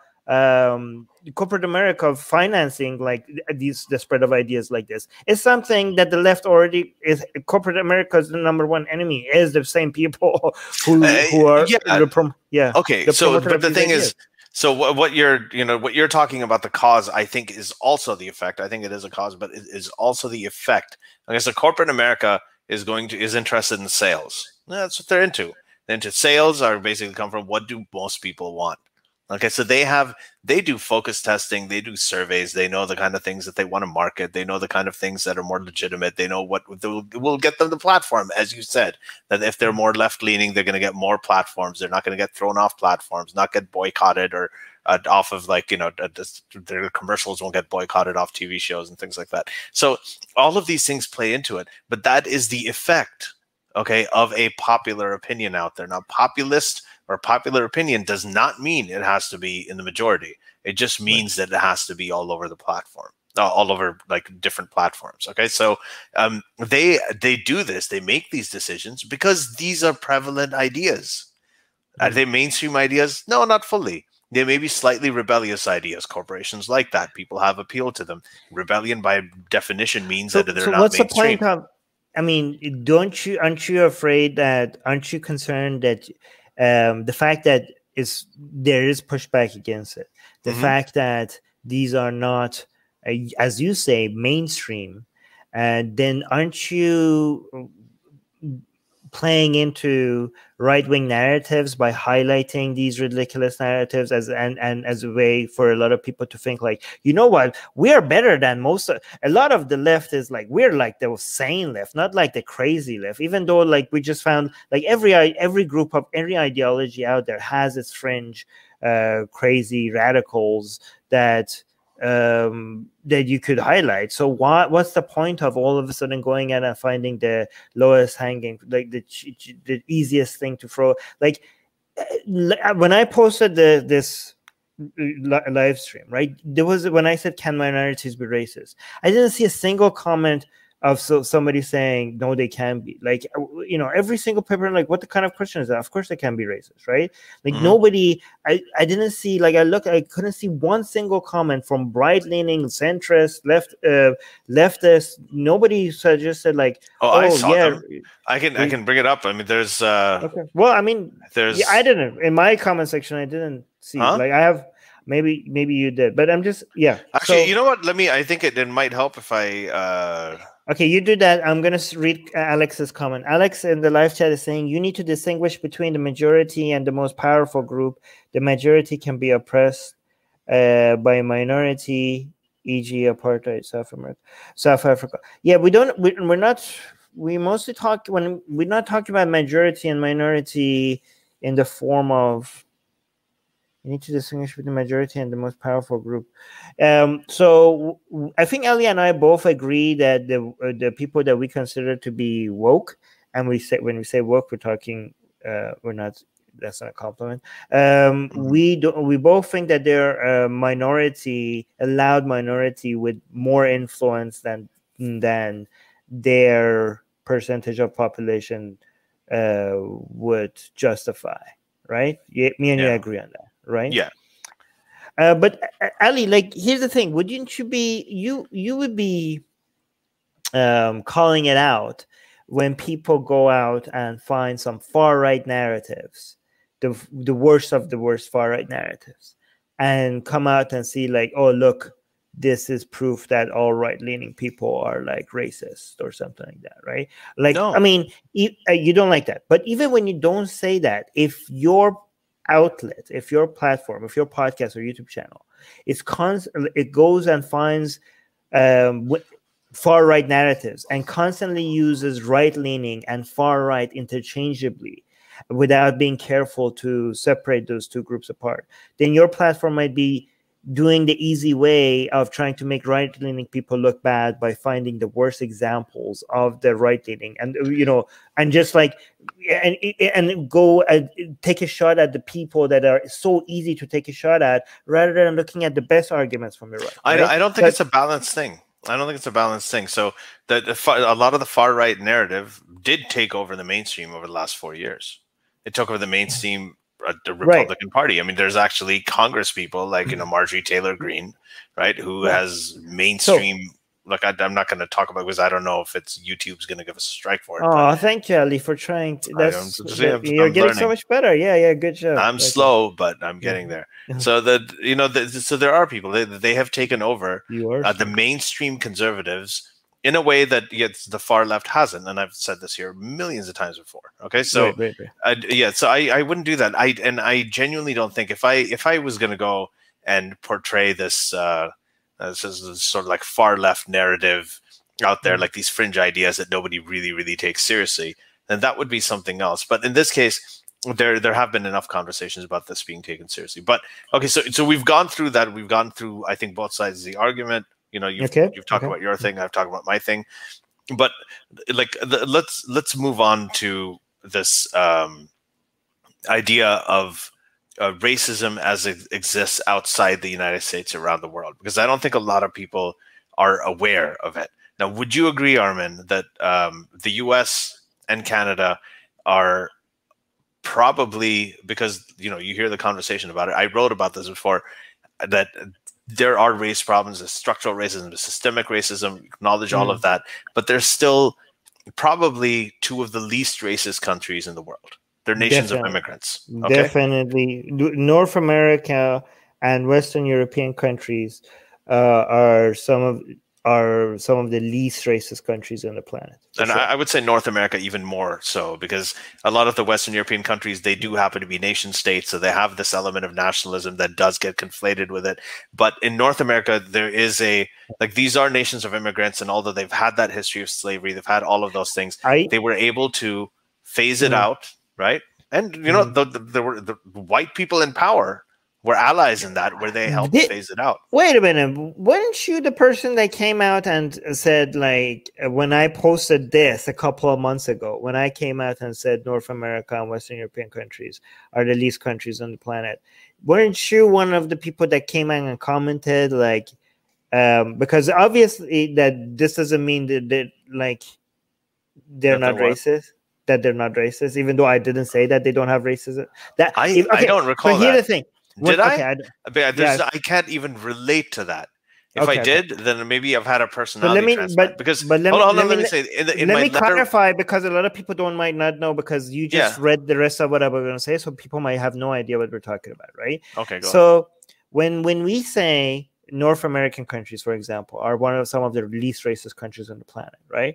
um, corporate America financing like these the spread of ideas like this is something that the left already is. Corporate America's the number one enemy is the same people who who are uh, yeah. The prom- yeah okay. So, but the thing is. So what, what you're, you know, what you're talking about, the cause, I think is also the effect. I think it is a cause, but it is also the effect. I guess the corporate America is going to, is interested in sales. That's what they're into. They're into sales are basically come from what do most people want? Okay, so they have, they do focus testing, they do surveys, they know the kind of things that they want to market, they know the kind of things that are more legitimate, they know what will, will get them the platform, as you said, that if they're more left-leaning, they're going to get more platforms, they're not going to get thrown off platforms, not get boycotted or uh, off of like, you know, uh, their commercials won't get boycotted off T V shows and things like that. So all of these things play into it, but that is the effect, okay, of a popular opinion out there. Now, populist or popular opinion does not mean it has to be in the majority. It just means that it has to be all over the platform, uh, all over like different platforms. Okay, so um, they they do this. They make these decisions because these are prevalent ideas. Mm-hmm. Are they mainstream ideas? No, not fully. They may be slightly rebellious ideas. Corporations like that. People have appeal to them. Rebellion, by definition, means so, that they're so not what's mainstream. The point of? I mean, don't you? Aren't you afraid that? Aren't you concerned that? Um, the fact that is there is pushback against it, the mm-hmm. fact that these are not, uh, as you say, mainstream, and then aren't you playing into right-wing narratives by highlighting these ridiculous narratives as and, and as a way for a lot of people to think like, you know what, we are better than most of, a lot of the left is like, we're like the sane left, not like the crazy left, even though like we just found like every every group of every ideology out there has its fringe uh crazy radicals that um that you could highlight. So what what's the point of all of a sudden going out and finding the lowest hanging, like the the easiest thing to throw? Like when I posted the this live stream, right, there was, when I said can minorities be racist, I didn't see a single comment of so somebody saying no, they can be. Like, you know, every single paper, like, what the kind of question is that? Of course they can be racist, right? Like mm-hmm. nobody, I, I didn't see, like, I look, I couldn't see one single comment from right-leaning, centrist, left, uh, leftist. Nobody suggested like, oh, oh I saw yeah, them. I can, we, I can bring it up. I mean, there's, uh, okay. Well, I mean, there's, yeah, I didn't in my comment section. I didn't see. Huh? Like, I have. Maybe, maybe you did, but I'm just, yeah. Actually, so, you know what? Let me. I think it, it might help if I. Uh... Okay, you do that. I'm gonna read Alex's comment. Alex in the live chat is saying you need to distinguish between the majority and the most powerful group. The majority can be oppressed uh, by a minority, for example, apartheid, South America, South Africa. Yeah, we don't. We, we're not. We mostly talk when we're not talking about majority and minority in the form of. You need to distinguish between the majority and the most powerful group. Um, so I think Ellie and I both agree that the uh, the people that we consider to be woke, and we say when we say woke, we're talking, uh, we're not. That's not a compliment. Um, mm-hmm. We do. We both think that they're a minority, a loud minority with more influence than than their percentage of population uh, would justify. Right? Yeah, me and yeah. you agree on that. Right. Yeah. Uh, but uh, Ali, like, here's the thing: wouldn't you be you you would be um, calling it out when people go out and find some far right narratives, the the worst of the worst far right narratives, and come out and see like, oh look, this is proof that all right-leaning people are like racist or something like that, right? Like, No. I mean, you, uh, you don't like that. But even when you don't say that, if your outlet, if your platform, if your podcast or YouTube channel, it's const- it goes and finds um, w- far-right narratives and constantly uses right-leaning and far-right interchangeably without being careful to separate those two groups apart, then your platform might be doing the easy way of trying to make right-leaning people look bad by finding the worst examples of the right-leaning, and you know, and just like and and go and take a shot at the people that are so easy to take a shot at, rather than looking at the best arguments from the right. I, right? I don't think but, it's a balanced thing. I don't think it's a balanced thing. So the, the a lot of the far right narrative did take over the mainstream over the last four years. It took over the mainstream. Uh, the Republican right. Party. I mean, there's actually Congress people like, you know, Marjorie Taylor Greene, right, who yeah. has mainstream. So, look, I, I'm not going to talk about it because I don't know if it's YouTube's going to give us a strike for it. Oh, but, thank you, Ali, for trying. To, that's just, that, I'm, you're I'm getting learning. so much better. Yeah, yeah, good job. I'm okay. slow, but I'm getting there. So that you know, the, so there are people they they have taken over you are uh, the mainstream conservatives in a way that yet the far left hasn't, and I've said this here millions of times before. Okay, so right, right, right. Uh, yeah, so I, I wouldn't do that. I and I genuinely don't think if I if I was going to go and portray this, uh, this is this sort of like far left narrative out there, mm-hmm. like these fringe ideas that nobody really really takes seriously, then that would be something else. But in this case, there there have been enough conversations about this being taken seriously. But okay, so so we've gone through that. We've gone through I think both sides of the argument. You know, you've, okay. you've talked okay. about your thing. I've talked about my thing, but like, the, let's let's move on to this um, idea of uh, racism as it exists outside the United States, around the world, because I don't think a lot of people are aware of it. Now, would you agree, Armin, that um, the U S and Canada are probably, because you know you hear the conversation about it. I wrote about this before, that there are race problems, there's structural racism, there's systemic racism, acknowledge mm. all of that, but they're still probably two of the least racist countries in the world. They're nations Definitely. of immigrants. Okay? Definitely. North America and Western European countries uh, are some of are some of the least racist countries on the planet. And sure. I, I would say North America even more so, because a lot of the Western European countries, they do happen to be nation states, so they have this element of nationalism that does get conflated with it. But in North America, there is a, like, these are nations of immigrants, and although they've had that history of slavery, they've had all of those things, I, they were able to phase it mm. out, right? And, you know, mm. the, the, the, the white people in power were allies in that, where they helped Did, phase it out. Wait a minute. Weren't you the person that came out and said, like, when I posted this a couple of months ago, when I came out and said North America and Western European countries are the least countries on the planet, weren't you one of the people that came out and commented, like, um, because obviously that this doesn't mean that, that like, they're that not they're racist. What? That they're not racist, even though I didn't say that they don't have racism. That I, if, okay, I don't recall but that. Here's the thing. Did what, I? Okay, I, yeah. I can't even relate to that. If okay, I did, okay. then maybe I've had a personality but let me, transplant. But, because but let hold me, on, let let me, me say. In the, in let my me letter, clarify, because a lot of people don't might not know, because you just yeah. read the rest of what I was going to say, so people might have no idea what we're talking about, right? Okay, go So on. when when we say North American countries, for example, are one of some of the least racist countries on the planet, right?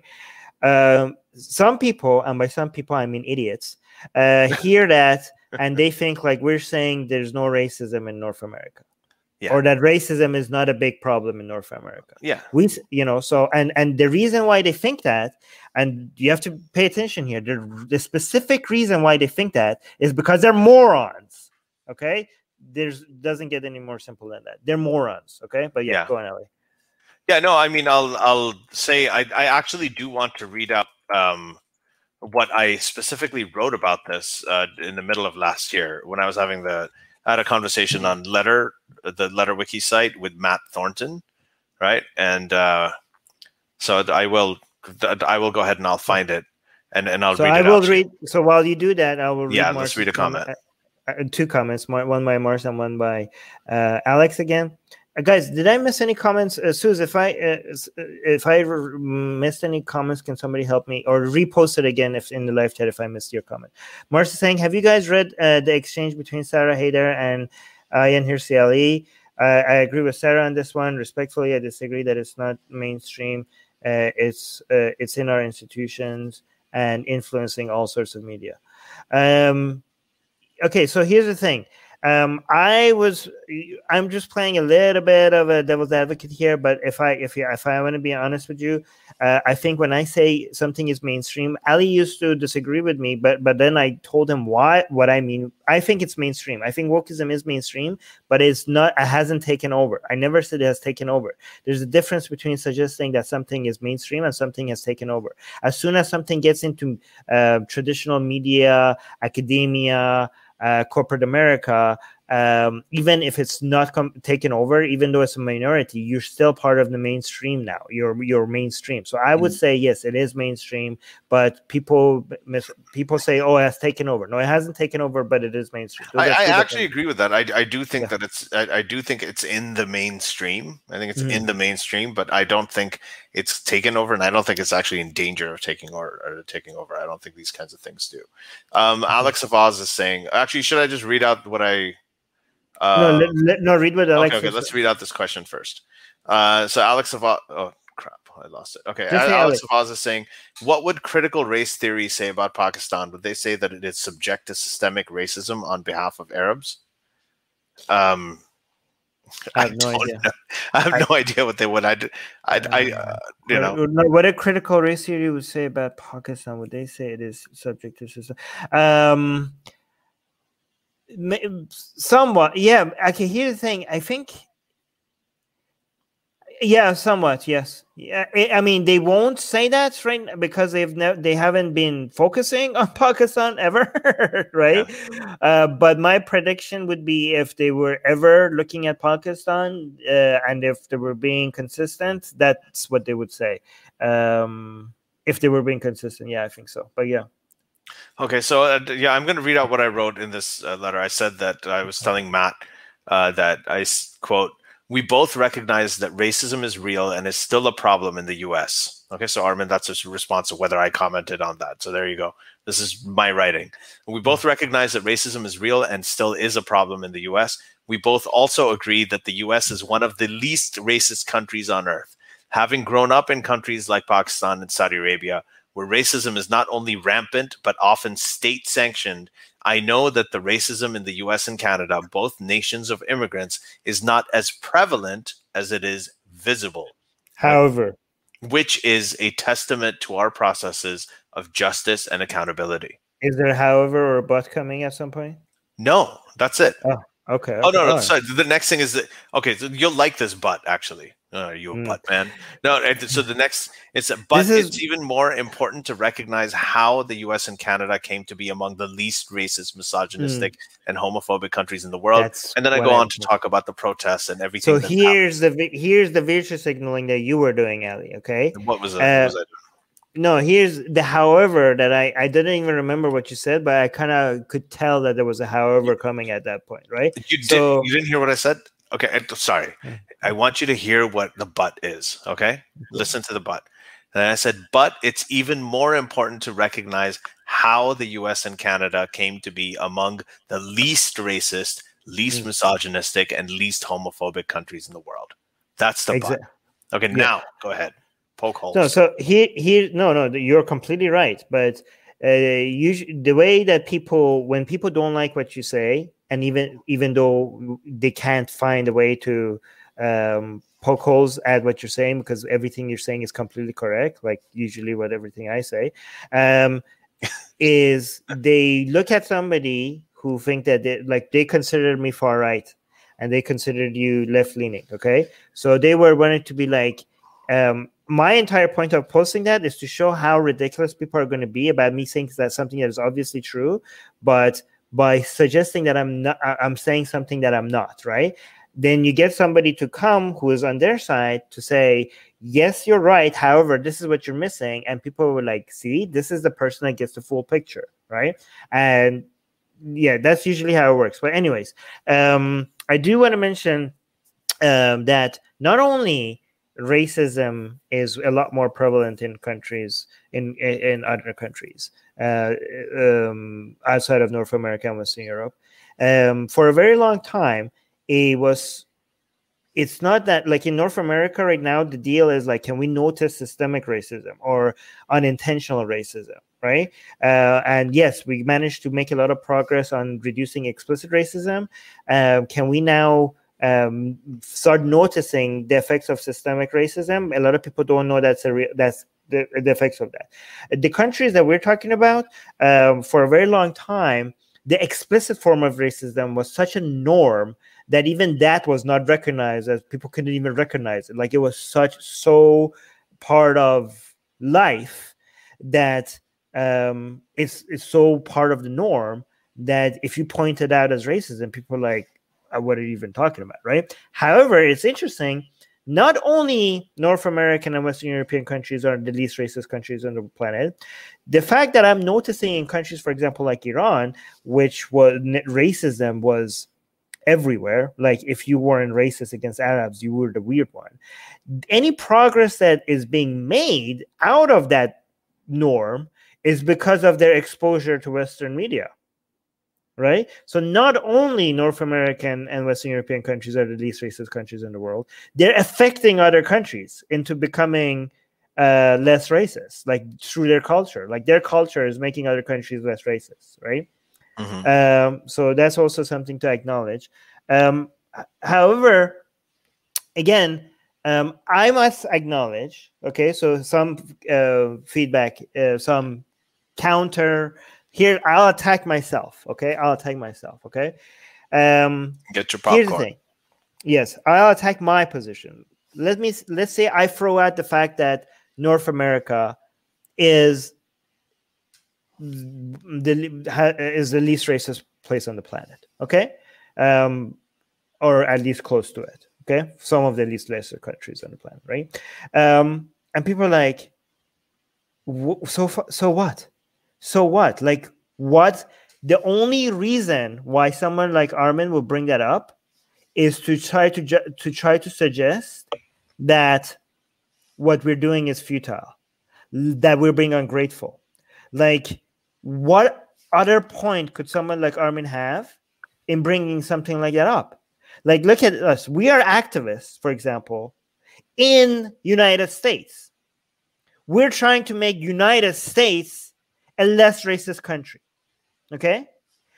Um, some people, and by some people I mean idiots, uh, hear that and they think like we're saying there's no racism in North America, yeah. or that racism is not a big problem in North America. Yeah, we, you know, so and and the reason why they think that, and you have to pay attention here. The, the specific reason why they think that is because they're morons. Okay, there's doesn't get any more simple than that. They're morons. Okay, but yeah, yeah. go on, Ellie. Yeah, no, I mean, I'll I'll say I I actually do want to read out um, what I specifically wrote about this uh, in the middle of last year when I was having the I had a conversation on Letter the Letter Wiki site with Matt Thornton, right? And uh, so I will I will go ahead and I'll find it and and I'll so read I it will out read. So while you do that, I will read yeah. Marcy's Let's read a comment. comment. Uh, two comments, one by Mars and one by uh, Alex again. Uh, guys, did I miss any comments? Uh, Suze, if I uh, if I re- missed any comments, can somebody help me or repost it again if in the live chat if I missed your comment? Mars is saying, have you guys read uh, the exchange between Sarah Haider and Ayaan Hirsi Ali? Uh, I agree with Sarah on this one. Respectfully, I disagree that it's not mainstream. Uh, it's uh, it's in our institutions and influencing all sorts of media. Um, okay, so here's the thing. Um, I was, I'm just playing a little bit of a devil's advocate here, but if I, if you, if I want to be honest with you, uh, I think when I say something is mainstream, Ali used to disagree with me, but, but then I told him why, what I mean. I think it's mainstream. I think wokeism is mainstream, but it's not, it hasn't taken over. I never said it has taken over. There's a difference between suggesting that something is mainstream and something has taken over. As soon as something gets into uh, traditional media, academia, Uh, corporate America, um, even if it's not com- taken over, even though it's a minority, you're still part of the mainstream now. You're you're mainstream. So I would mm-hmm. say yes, it is mainstream. But people mis- people say, oh, it has taken over. No, it hasn't taken over, but it is mainstream. I, I actually agree with that. I, I do think yeah. that it's I, I do think it's in the mainstream. I think it's mm-hmm. in the mainstream, but I don't think it's taken over, and I don't think it's actually in danger of taking or, or taking over. I don't think these kinds of things do. Um, mm-hmm. Alex Avaz is saying, actually, should I just read out what I? Uh, no, let, let, no, read what Alex. Okay, okay, let's read out this question first. Uh, so Alex Avaz, oh crap, I lost it. Okay, Alex, Alex Avaz is saying, what would critical race theory say about Pakistan? Would they say that it is subject to systemic racism on behalf of Arabs? Um. I have no idea. Know. I have I, no idea what they would. I, I, I uh, you know, what a critical race theory would say about Pakistan. Would they say it is subject to system? Um, somewhat, yeah. Okay. Here's the thing. I think, yeah, somewhat, yes. Yeah, I mean, they won't say that, right? Because they've never, they haven't been focusing on Pakistan ever, right? Yeah. Uh, but my prediction would be if they were ever looking at Pakistan uh, and if they were being consistent, that's what they would say. Um, if they were being consistent, yeah, I think so. But yeah. Okay, so uh, yeah, I'm going to read out what I wrote in this uh, letter. I said that I was telling Matt uh, that I quote. We both recognize that racism is real and is still a problem in the U S. Okay, so Armin, that's a response to whether I commented on that. So there you go. This is my writing. We both recognize that racism is real and still is a problem in the U S. We both also agree that the U S is one of the least racist countries on earth. Having grown up in countries like Pakistan and Saudi Arabia, where racism is not only rampant, but often state-sanctioned, I know that the racism in the U S and Canada, both nations of immigrants, is not as prevalent as it is visible. However, which is a testament to our processes of justice and accountability. Is there, however, or a but coming at some point? No, that's it. Oh, okay. okay. Oh, no, no. Oh. Sorry. The next thing is that, okay, so you'll like this but, actually. Oh, are you a mm. butt man? No, so the next, it's a, but is, it's even more important to recognize how the U S and Canada came to be among the least racist, misogynistic, mm. and homophobic countries in the world. That's and then I go on I, to talk about the protests and everything. So here's happened. the here's the virtue signaling that you were doing, Ali. Okay. What was, it? Uh, what was I doing? No, here's the however that I, I didn't even remember what you said, but I kind of could tell that there was a however coming at that point, right? You, so, did, you didn't hear what I said? Okay, I'm sorry. I want you to hear what the but is, okay? Listen to the but. And I said, but it's even more important to recognize how the U S and Canada came to be among the least racist, least mm. misogynistic, and least homophobic countries in the world. That's the exactly. but. Okay, yeah. Now go ahead. Poke holes. No, so here, here, no, no, you're completely right. But uh, usually, the way that people, when people don't like what you say, and even even though they can't find a way to um, poke holes at what you're saying, because everything you're saying is completely correct, like usually what everything I say, um, is they look at somebody who think that they, like they considered me far right, and they considered you left leaning. Okay, so they were wanting to be like. Um, my entire point of posting that is to show how ridiculous people are going to be about me saying that something that is obviously true, but by suggesting that I'm not, I'm saying something that I'm not, right? Then you get somebody to come who is on their side to say, yes, you're right. However, this is what you're missing. And people were like, see, this is the person that gets the full picture, right? And yeah, that's usually how it works. But anyways, um, I do want to mention um, that not only racism is a lot more prevalent in countries in in other countries uh, um, outside of North America and Western Europe. Um, for a very long time, it was it's not that, like in North America right now, the deal is like, can we notice systemic racism or unintentional racism, right? Uh, and yes, we managed to make a lot of progress on reducing explicit racism. Uh, can we now um, start noticing the effects of systemic racism? A lot of people don't know that's a re- that's the, the effects of that. The countries that we're talking about, um, for a very long time, the explicit form of racism was such a norm that even that was not recognized, as people couldn't even recognize it. Like it was such so part of life that um, it's it's so part of the norm that if you point it out as racism, people are like, what are you even talking about, right? However, it's interesting. Not only North American and Western European countries are the least racist countries on the planet, the fact that I'm noticing in countries, for example, like Iran, which was racism was everywhere. Like if you weren't racist against Arabs, you were the weird one. Any progress that is being made out of that norm is because of their exposure to Western media. Right? So not only North American and Western European countries are the least racist countries in the world, they're affecting other countries into becoming uh, less racist, like through their culture. Like their culture is making other countries less racist, right? Mm-hmm. Um, so that's also something to acknowledge. Um, however, again, um, I must acknowledge, okay, so some uh, feedback, uh, some counter. Here, I'll attack myself, okay? I'll attack myself, okay? Um, Get your popcorn. Here's the thing. Yes, I'll attack my position. Let me, let's say I throw out the fact that North America is the, is the least racist place on the planet, okay? Um, or at least close to it, okay? Some of the least racist countries on the planet, right? Um, and people are like, so, so what? So what? Like, what? The only reason why someone like Armin will bring that up is to try to ju- to try to suggest that what we're doing is futile, that we're being ungrateful. Like, what other point could someone like Armin have in bringing something like that up? Like, look at us. We are activists, for example, in United States. We're trying to make United States a less racist country, okay?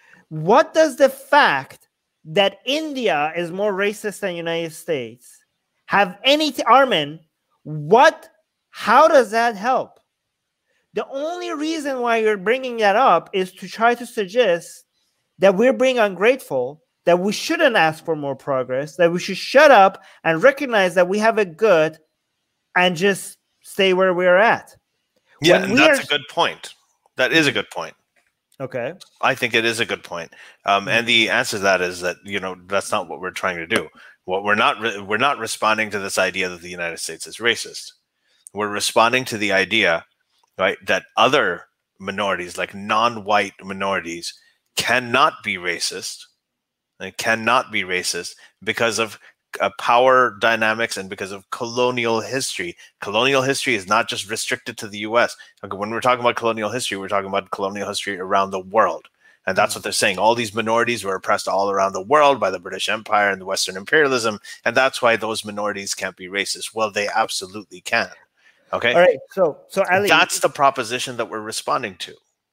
What does the fact that India is more racist than United States have any, t- Armin, what, how does that help? The only reason why you're bringing that up is to try to suggest that we're being ungrateful, that we shouldn't ask for more progress, that we should shut up and recognize that we have it good and just stay where we're at. Yeah, and that's are... a good point. That is a good point. Okay. I think it is a good point. Um, mm-hmm. And the answer to that is that, you know, that's not what we're trying to do. What we're not, re- we're not responding to this idea that the United States is racist. We're responding to the idea, right, that other minorities, like non-white minorities, cannot be racist and cannot be racist because of Uh, power dynamics and because of colonial history. Colonial history is not just restricted to the U S. Okay, when we're talking about colonial history, we're talking about colonial history around the world. And that's what they're saying. All these minorities were oppressed all around the world by the British Empire and the Western imperialism. And that's why those minorities can't be racist. Well, they absolutely can. Okay. All right. So, so Ali, that's the proposition that we're responding to.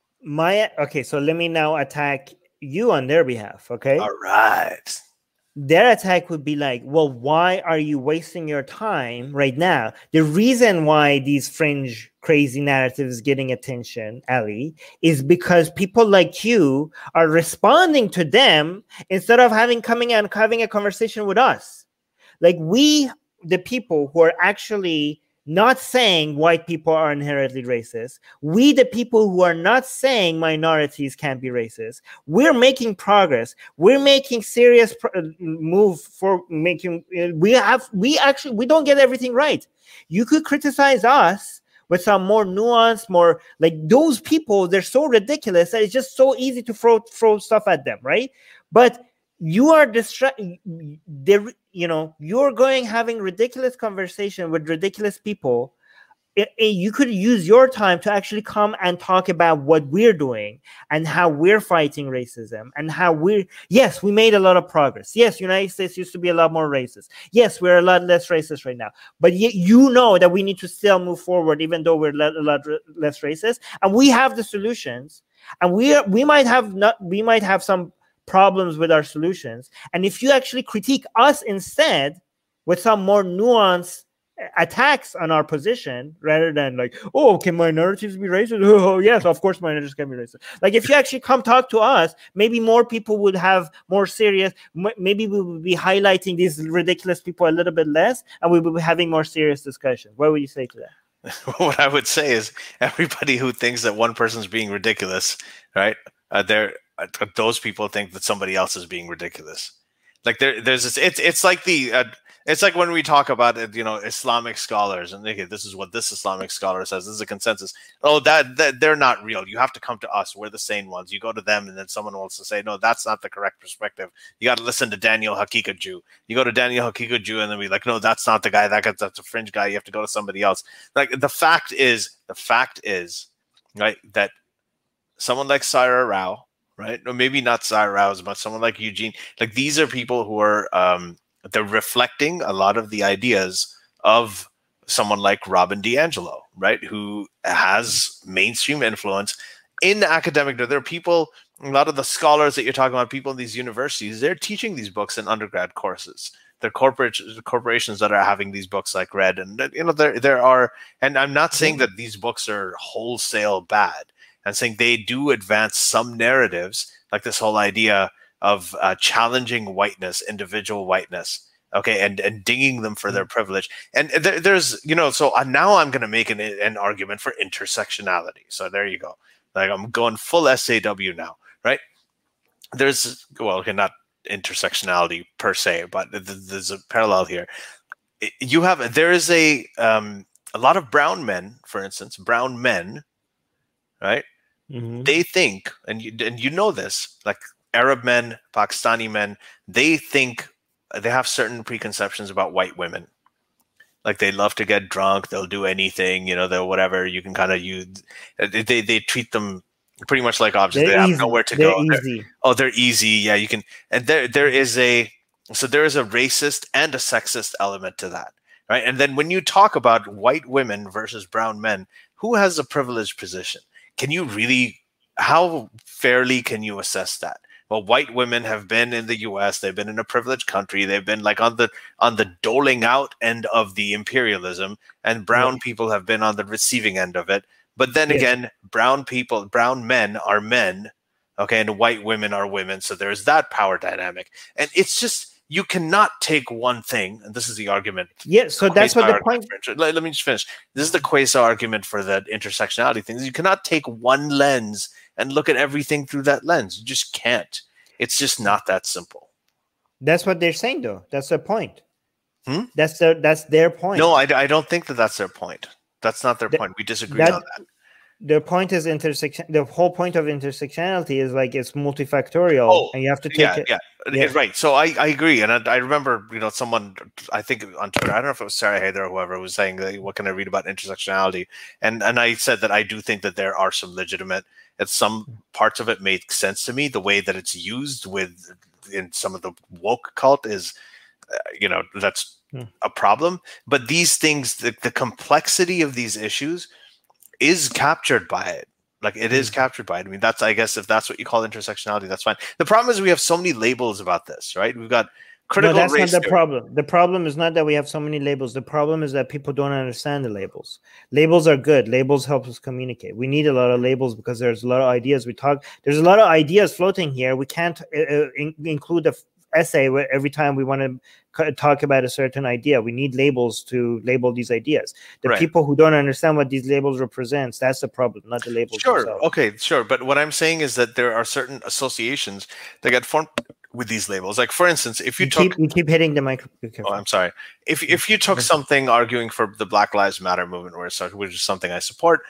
My, okay. So let me now attack you on their behalf. Okay. All right. Their attack would be like, well, why are you wasting your time right now? The reason why these fringe, crazy narratives getting attention, Ali, is because people like you are responding to them instead of having coming and having a conversation with us. Like we, the people who are actually not saying white people are inherently racist. We, the people who are not saying minorities can't be racist. We're making progress. We're making serious pro- move for making. Uh, we have. We actually. We don't get everything right. You could criticize us with some more nuance, more like those people. They're so ridiculous that it's just so easy to throw throw stuff at them, right? But you are distracted. You know, you're going having ridiculous conversation with ridiculous people it, it, you could use your time to actually come and talk about what we're doing and how we're fighting racism and how we're, yes, we made a lot of progress. Yes, United States used to be a lot more racist. Yes, we're a lot less racist right now. But yet you know that we need to still move forward, even though we're a lot less racist. And we have the solutions. And we are, we might have not, we might have some problems with our solutions. And if you actually critique us instead with some more nuanced attacks on our position rather than like, oh, can minorities be racist? Oh, yes, of course minorities can be racist. Like, if you actually come talk to us, maybe more people would have more serious, maybe we would be highlighting these ridiculous people a little bit less, and we would be having more serious discussions. What would you say to that? What I would say is everybody who thinks that one person's being ridiculous, right? Uh, they're, uh, those people think that somebody else is being ridiculous. Like there, there's this, it's, it's like the, uh, It's like when we talk about, you know, Islamic scholars and okay, this is what this Islamic scholar says. This is a consensus. Oh, that, that they're not real. You have to come to us. We're the sane ones. You go to them, and then someone wants to say, no, that's not the correct perspective. You got to listen to Daniel Hakika Jew. You go to Daniel Hakika Jew, and then be like, no, that's not the guy. That guy's, that's a fringe guy. You have to go to somebody else. Like the fact is, the fact is, right, that someone like Saira Rao, right, or maybe not Saira Rao, but someone like Eugene, like these are people who are. Um, They're reflecting a lot of the ideas of someone like Robin DiAngelo, right? Who has mainstream influence in academic. There are people, a lot of the scholars that you're talking about, people in these universities, they're teaching these books in undergrad courses. They're corporate corporations that are having these books like read. And, you know, there, there are, and I'm not saying that these books are wholesale bad. I'm saying they do advance some narratives, like this whole idea of uh, challenging whiteness, individual whiteness, okay, and, and dinging them for their privilege. And there, there's, you know, so now I'm going to make an, an argument for intersectionality. So there you go. Like I'm going full S A W now, right? There's, well, okay, not intersectionality per se, but there's a parallel here. You have, there is a, um, a lot of brown men, for instance, brown men, right? Mm-hmm. They think, and you, and you know this, like, Arab men, Pakistani men, they think they have certain preconceptions about white women. Like they love to get drunk, they'll do anything, you know, they'll whatever. You can kind of use. They they treat them pretty much like objects. They're they easy. have nowhere to they're go. Easy. They're, oh, they're easy. Yeah, you can. And there there is a so there is a racist and a sexist element to that, right? And then when you talk about white women versus brown men, who has a privileged position? Can you really? How fairly can you assess that? Well, white women have been in the U S. They've been in a privileged country. They've been like on the on the doling out end of the imperialism, and brown yeah. people have been on the receiving end of it. But then yeah. again, brown people, brown men are men, okay, and white women are women. So there's that power dynamic, and it's just you cannot take one thing, and this is the argument. Yeah, so that's what the point. For, let, let me just finish. This is the quasi argument for the intersectionality things. You cannot take one lens and look at everything through that lens. You just can't. It's just not that simple. That's what they're saying, though. That's their point. Hmm? That's their that's their point. No, I, I don't think that that's their point. That's not their the, point. We disagree that, on that. Their point is intersection. The whole point of intersectionality is like it's multifactorial, oh, and you have to take yeah, it. Yeah, yeah, right. So I, I agree, and I, I remember, you know, someone I think on Twitter, I don't know if it was Sarah Hayder or whoever was saying, "What can I read about intersectionality?" And and I said that I do think that there are some legitimate. And some parts of it make sense to me. The way that it's used with in some of the woke cult is, uh, you know, that's hmm. a problem. But these things, the, the complexity of these issues is captured by it. Like it is captured by it. I mean, that's, I guess, if that's what you call intersectionality, that's fine. The problem is we have so many labels about this, right? We've got critical no, that's race not the theory. problem. The problem is not that we have so many labels. The problem is that people don't understand the labels. Labels are good. Labels help us communicate. We need a lot of labels because there's a lot of ideas. We talk. There's a lot of ideas floating here. We can't uh, in, include the essay where every time we want to talk about a certain idea. We need labels to label these ideas. The right. people who don't understand what these labels represents, that's the problem, not the labels Sure. themselves. Okay, sure. But what I'm saying is that there are certain associations that get formed with these labels. Like, for instance, if you, you took... Keep, you keep hitting the microphone. Oh, I'm sorry. If if you took something arguing for the Black Lives Matter movement, which is something I support,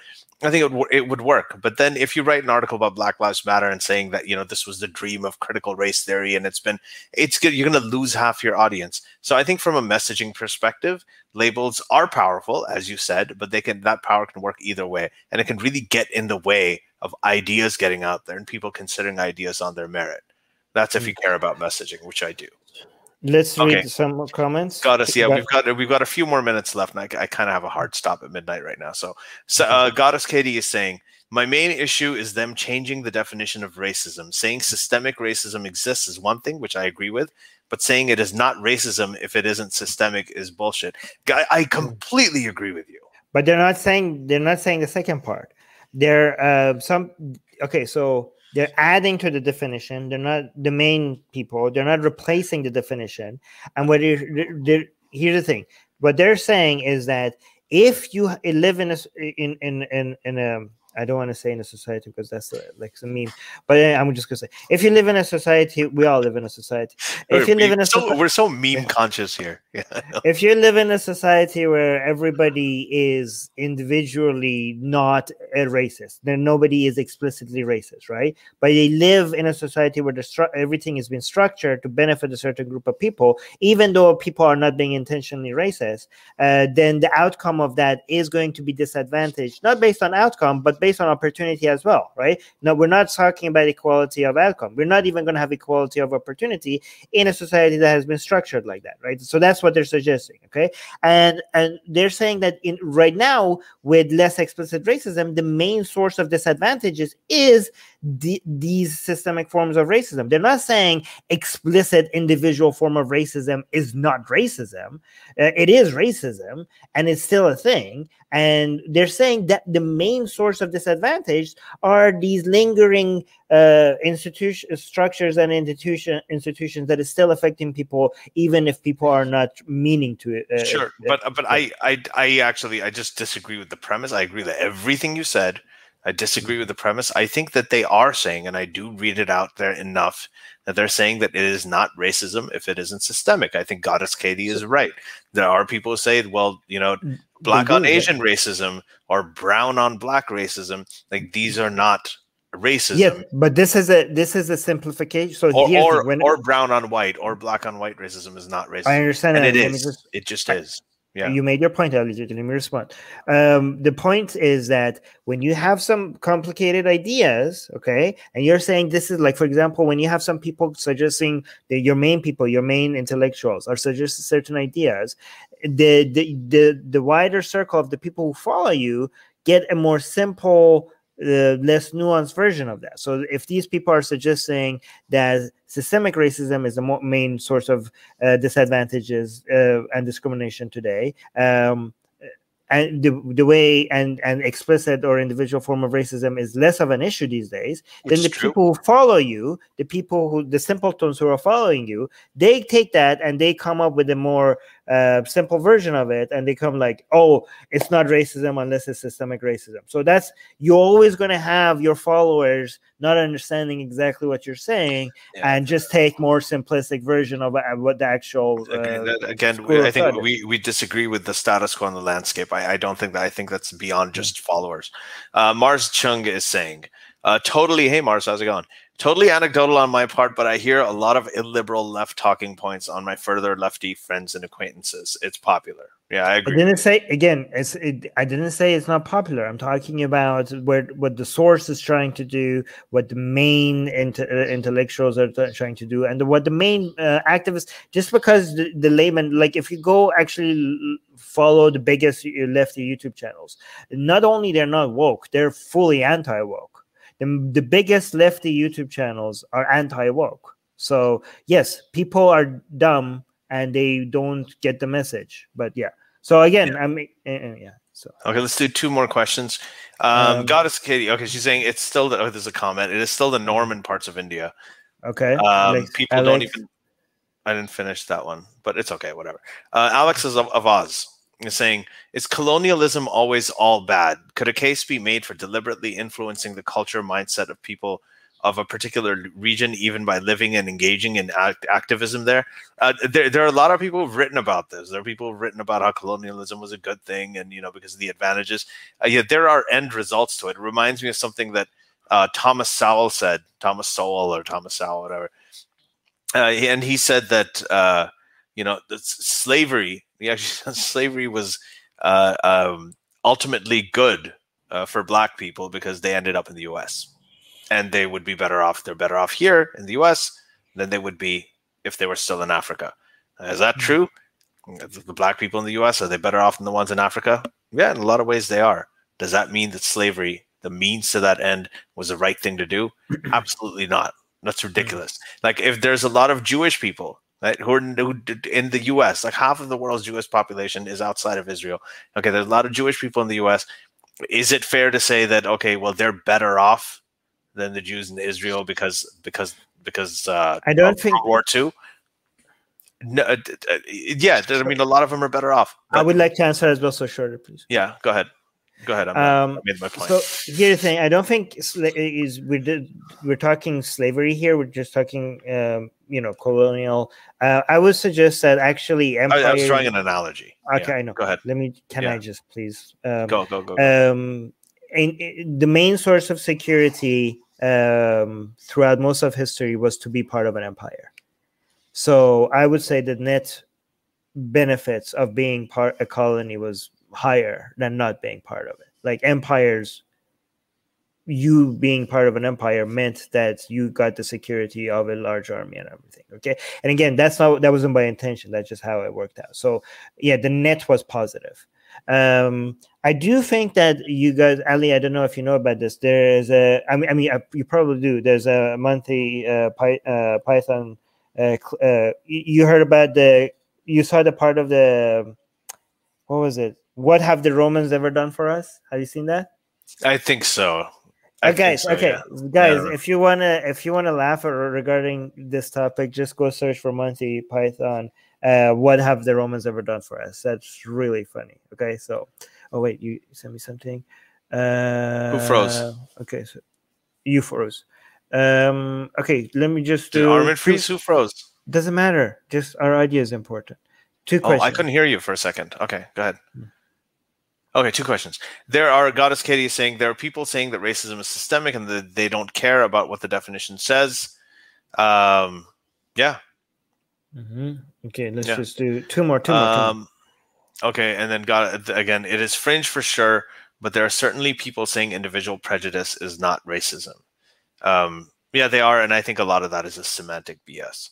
I think it would, it would work. But then if you write an article about Black Lives Matter and saying that, you know, this was the dream of critical race theory and it's been, it's good, you're going to lose half your audience. So I think from a messaging perspective, labels are powerful, as you said, but they can, that power can work either way. And it can really get in the way of ideas getting out there and people considering ideas on their merit. That's if you care about messaging, which I do. Let's read okay. some more comments. Got us. Yeah, we've got we've got a few more minutes left, and I, I kind of have a hard stop at midnight right now. So, so uh, Goddess Katie is saying, my main issue is them changing the definition of racism. Saying systemic racism exists is one thing, which I agree with, but saying it is not racism if it isn't systemic is bullshit. I, I completely agree with you. But they're not saying they're not saying the second part. They're uh, some okay. So. They're adding to the definition. They're not the main people. They're not replacing the definition. And what they're, they're, here's the thing: what they're saying is that if you live in a in in in, in a I don't want to say in a society because that's a, like a meme, but I'm just gonna say if you live in a society, we all live in a society. If you live in a so, society, we're so meme conscious here. Yeah, if you live in a society where everybody is individually not a racist, then nobody is explicitly racist, right? But they live in a society where the stru- everything has been structured to benefit a certain group of people, even though people are not being intentionally racist. Uh, then the outcome of that is going to be disadvantaged, not based on outcome, but based on opportunity as well, right? Now, we're not talking about equality of outcome. We're not even going to have equality of opportunity in a society that has been structured like that, right? So that's what they're suggesting, okay? And and they're saying that in right now, with less explicit racism, the main source of disadvantages is the, these systemic forms of racism. They're not saying explicit individual form of racism is not racism. Uh, it is racism, and it's still a thing. And they're saying that the main source of disadvantage are these lingering uh, institution structures and institution institutions that is still affecting people, even if people are not meaning to it. Uh, sure, but but I, I I actually I just disagree with the premise. I agree with everything you said. I disagree with the premise. I think that they are saying, and I do read it out there enough, that they're saying that it is not racism if it isn't systemic. I think Goddess Katie is right. There are people who say, well, you know, black on Asian racism or brown on black racism, like these are not racism. Yeah, but this is a this is a simplification. So or or, when, or brown on white or black on white racism is not racism. I understand, and that. it Let is. Just, it just I, is. Yeah. You made your point, L J. Let me respond. Um, the point is that when you have some complicated ideas, okay, and you're saying this is like, for example, when you have some people suggesting that your main people, your main intellectuals are suggesting certain ideas, the the the, the wider circle of the people who follow you get a more simple, uh, less nuanced version of that. So if these people are suggesting that systemic racism is the mo- main source of uh, disadvantages uh, and discrimination today, um, and the, the way and, and explicit or individual form of racism is less of an issue these days, Which then the true. people who follow you, the people who, the simpletons who are following you, they take that and they come up with a more uh, simple version of it, and they come like, oh, it's not racism unless it's systemic racism. So that's, you're always going to have your followers not understanding exactly what you're saying, yeah. and just take more simplistic version of uh, what the actual uh, again, again I think we, we disagree with the status quo in the landscape. I, I don't think that I think that's beyond just followers. Uh, Mars Chung is saying, uh, totally, hey Mars, how's it going? Totally anecdotal on my part, but I hear a lot of illiberal left talking points on my further lefty friends and acquaintances. It's popular. Yeah, I agree. I didn't say, again, it's, it, I didn't say it's not popular. I'm talking about where, what the source is trying to do, what the main inter, uh, intellectuals are th- trying to do, and the, what the main uh, activists, just because the, the layman, like if you go actually follow the biggest lefty YouTube channels, not only they're not woke, they're fully anti-woke. The, the biggest lefty YouTube channels are anti-woke. So yes, people are dumb and they don't get the message. But yeah. So again, yeah. I mean, uh, yeah. So okay, let's do two more questions. Um, um, Goddess Katie. Okay, she's saying it's still the, oh, there's a comment. It is still the norm in parts of India. Okay. Um, Alex, people Alex. don't even. I didn't finish that one, but it's okay. Whatever. Uh, Alex is of, of Oz. Is saying, is colonialism always all bad? Could a case be made for deliberately influencing the culture mindset of people of a particular region, even by living and engaging in act- activism there. Uh, there. There are a lot of people who've written about this. There are people who've written about how colonialism was a good thing, and you know because of the advantages. Uh, yet there are end results to it. It reminds me of something that uh, Thomas Sowell said. Thomas Sowell or Thomas Sowell, whatever. Uh, and he said that uh, you know the slavery. He actually said slavery was uh, um, ultimately good uh, for Black people because they ended up in the U S and they would be better off. They're better off here in the U S than they would be if they were still in Africa. Is that true? The Black people in the U S, are they better off than the ones in Africa? Yeah, in a lot of ways they are. Does that mean that slavery, the means to that end, was the right thing to do? Absolutely not. That's ridiculous. Like if there's a lot of Jewish people, right, who are who, in the U S, like half of the world's Jewish population is outside of Israel. Okay, there's a lot of Jewish people in the U S. Is it fair to say that, okay, well, they're better off than the Jews in Israel because because because uh, I don't think World War Two? No, uh, uh, yeah, I mean, a lot of them are better off. I would like to answer as well, so shorter, please. Yeah, go ahead. Go ahead. I'm, Um, I made my point. So here's the thing: I don't think sla- is we did we're talking slavery here. We're just talking, um, you know, colonial. Uh, I would suggest that actually empire. I, I was drawing an analogy. Okay, Yeah, I know. Go ahead. Let me. Can Yeah. I just please? Um, Go go go. go. Um, and, and the main source of security um, throughout most of history was to be part of an empire. So I would say the net benefits of being part a colony was higher than not being part of it. Like empires, you being part of an empire meant that you got the security of a large army and everything. Okay, and again, that's not that wasn't by intention. That's just how it worked out. So yeah, the net was positive. Um, I do think that you guys, Ali, I don't know if you know about this. There is a, I mean, I mean, uh, you probably do. There's a monthly uh, Py, uh, Python. Uh, uh, you heard about the, you saw the part of the, what was it? What have the Romans ever done for us? Have you seen that? I think so. I Uh, think guys, so, okay, yeah. guys, Yeah. if you wanna, if you wanna laugh or regarding this topic, just go search for Monty Python. Uh, what have the Romans ever done for us? That's really funny. Okay, so, oh wait, you sent me something. Uh, Who froze? Okay, so you froze. Um, okay, let me just Did do. Armin freeze? Who froze? Doesn't matter. Just our idea is important. Two Oh, questions. I couldn't hear you for a second. Okay, go ahead. Okay, two questions. There are, Goddess Katie is saying, there are people saying that racism is systemic and that they don't care about what the definition says. Um, yeah. Mm-hmm. Okay, let's Yeah. just do two more, two more, two more. Um, okay, and then God, again, it is fringe for sure, but there are certainly people saying individual prejudice is not racism. Um, yeah, they are, and I think a lot of that is a semantic B S.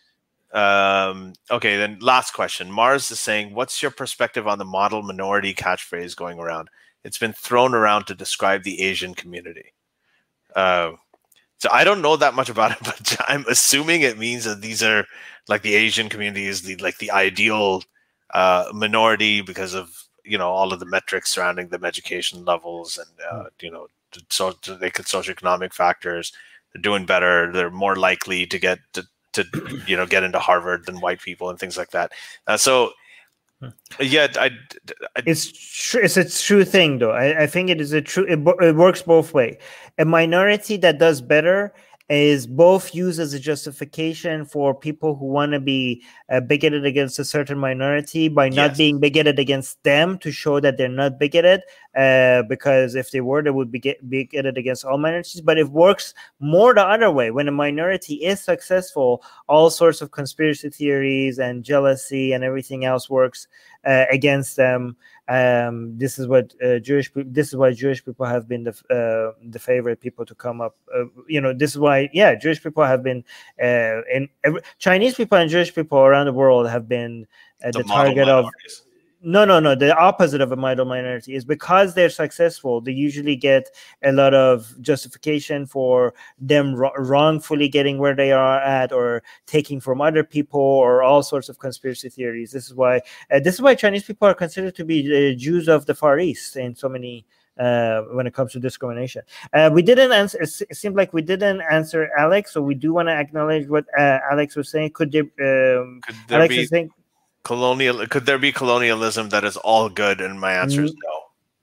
Um, okay, then last question. Mars is saying, what's your perspective on the model minority catchphrase going around? It's been thrown around to describe the Asian community. Uh, so I don't know that much about it, but I'm assuming it means that these are like the Asian community is the like the ideal uh, minority because of, you know, all of the metrics surrounding them, education levels and, uh, you know, so they could socioeconomic factors. They're doing better. They're more likely to get to, to you know, get into Harvard than white people and things like that. Uh, so, yeah, I, I, It's true. It's a true thing, though. I, I think it is a true. It, bo- it works both way. A minority that does better is both used as a justification for people who want to be uh, bigoted against a certain minority by not Yes. being bigoted against them to show that they're not bigoted. Uh, because if they were, they would be get, bigoted against all minorities. But it works more the other way. When a minority is successful, all sorts of conspiracy theories and jealousy and everything else works uh, against them. Um, this is what uh, Jewish. This is why Jewish people have been the uh, the favorite people to come up. Uh, you know, this is why. Yeah, Jewish people have been, uh, and every, Chinese people and Jewish people around the world have been uh, the, the model target of. minorities. No, no, no. The opposite of a model minority is because they're successful. They usually get a lot of justification for them wr- wrongfully getting where they are at, or taking from other people, or all sorts of conspiracy theories. This is why. Uh, this is why Chinese people are considered to be the Jews of the Far East in so many. Uh, when it comes to discrimination, uh, we didn't answer. It seemed like we didn't answer Alex, so we do want to acknowledge what uh, Alex was saying. Could there, um, Could there Alex be is saying. colonial? Could there be colonialism that is all good? And my answer is no.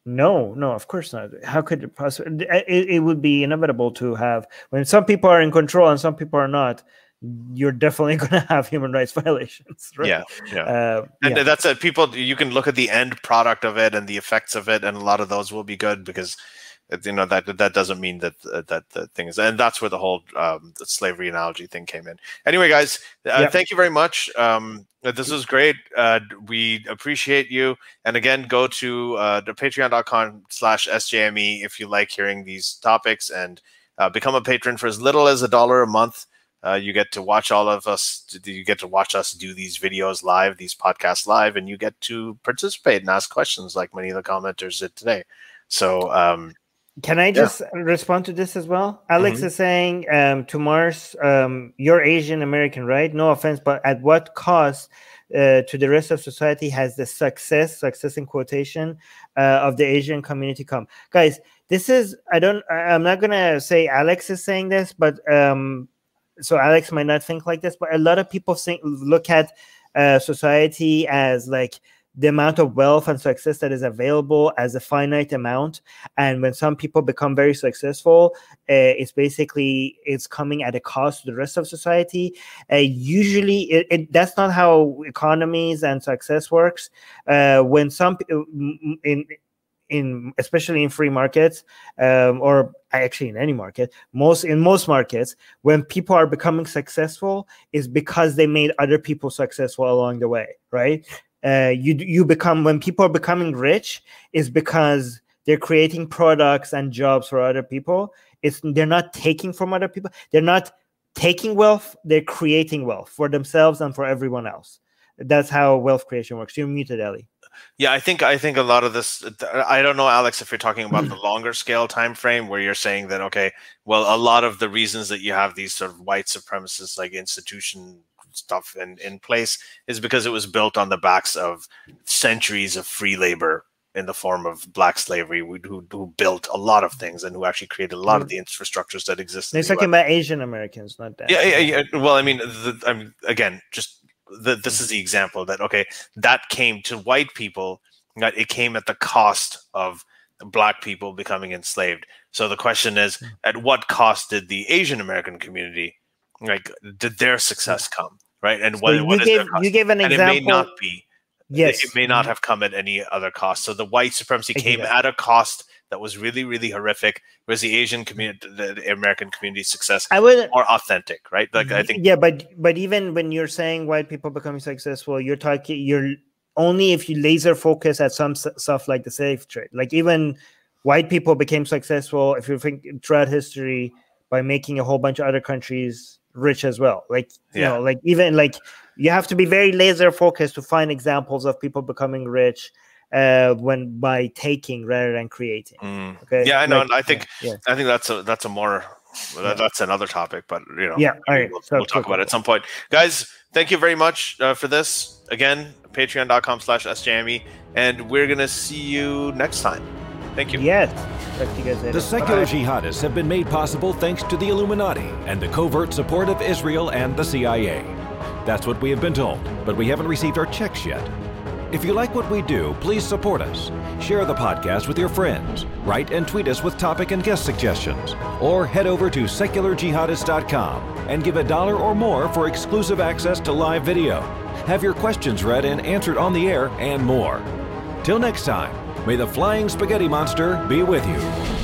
No, no, of course not. How could it possibly? It, it would be inevitable to have, when some people are in control and some people are not, you're definitely going to have human rights violations, right? Yeah, yeah. Uh, and yeah. that's it. People, you can look at the end product of it and the effects of it, and a lot of those will be good because, you know, that that doesn't mean that uh, that the thing is, and that's where the whole um, the slavery analogy thing came in. Anyway, guys, uh, Yep. thank you very much. Um, this was great. Uh, we appreciate you. And again, go to uh, the patreon.com slash SJME if you like hearing these topics, and uh, become a patron for as little as a dollar a month. Uh, you get to watch all of us. You get to watch us do these videos live, these podcasts live, and you get to participate and ask questions like many of the commenters did today. So, um, Can I just yeah. respond to this as well? Alex mm-hmm. is saying um, to Mars, um, you're Asian American, right? No offense, but at what cost uh, to the rest of society has the success, success in quotation, uh, of the Asian community come? Guys, this is, I don't, I'm not going to say Alex is saying this, but um, so Alex might not think like this, but a lot of people think, look at uh, society as like the amount of wealth and success that is available as a finite amount. And when some people become very successful, uh, it's basically, it's coming at a cost to the rest of society. Uh, usually it, it, that's not how economies and success works. Uh, when some in in especially in free markets, um, or actually in any market, most in most markets, when people are becoming successful, is because they made other people successful along the way, right? Uh, you you become when people are becoming rich is because they're creating products and jobs for other people. It's they're not taking from other people. They're not taking wealth. They're creating wealth for themselves and for everyone else. That's how wealth creation works. You're muted, Ellie. Yeah, I think I think a lot of this. I don't know, Alex, if you're talking about the longer scale time frame, where you're saying that okay, well, a lot of the reasons that you have these sort of white supremacist like institution stuff in, in place is because it was built on the backs of centuries of free labor in the form of black slavery, who, who built a lot of things and who actually created a lot mm. of the infrastructures that exist. They're talking about Asian Americans, not that. Yeah, yeah, yeah. Well, I mean, the, I mean, again, just the, this is the example that okay, that came to white people. That it came at the cost of black people becoming enslaved. So the question is, at what cost did the Asian American community, like, did their success come? Right, and so what, you what is gave their cost? You gave an and example. It may not be. Yes, it may not have come at any other cost. So the white supremacy came exactly. at a cost that was really, really horrific. Whereas the Asian community, the American community success, I would more authentic, right? Like I think. Yeah, but but even when you're saying white people becoming successful, you're talking you're only if you laser focus at some stuff like the slave trade. Like even white people became successful if you think throughout history by making a whole bunch of other countries rich as well. Like you yeah. know, like even like you have to be very laser focused to find examples of people becoming rich uh, when by taking rather than creating. Mm. Okay. Yeah, I know. Like, I think yeah, yeah. I think that's a that's a more yeah. that's another topic, but you know, yeah. All right. we'll, so, we'll talk cool. about it at some point, guys. Thank you very much uh, for this. Again, patreon.com slash SJME, and we're gonna see you next time. Thank you. Yes. Talk to you guys later. The secular Bye. jihadists have been made possible thanks to the Illuminati and the covert support of Israel and the C I A. That's what we have been told, but we haven't received our checks yet. If you like what we do, please support us. Share the podcast with your friends. Write and tweet us with topic and guest suggestions. Or head over to secular jihadist dot com and give a dollar or more for exclusive access to live video. Have your questions read and answered on the air, and more. Till next time, may the flying spaghetti monster be with you.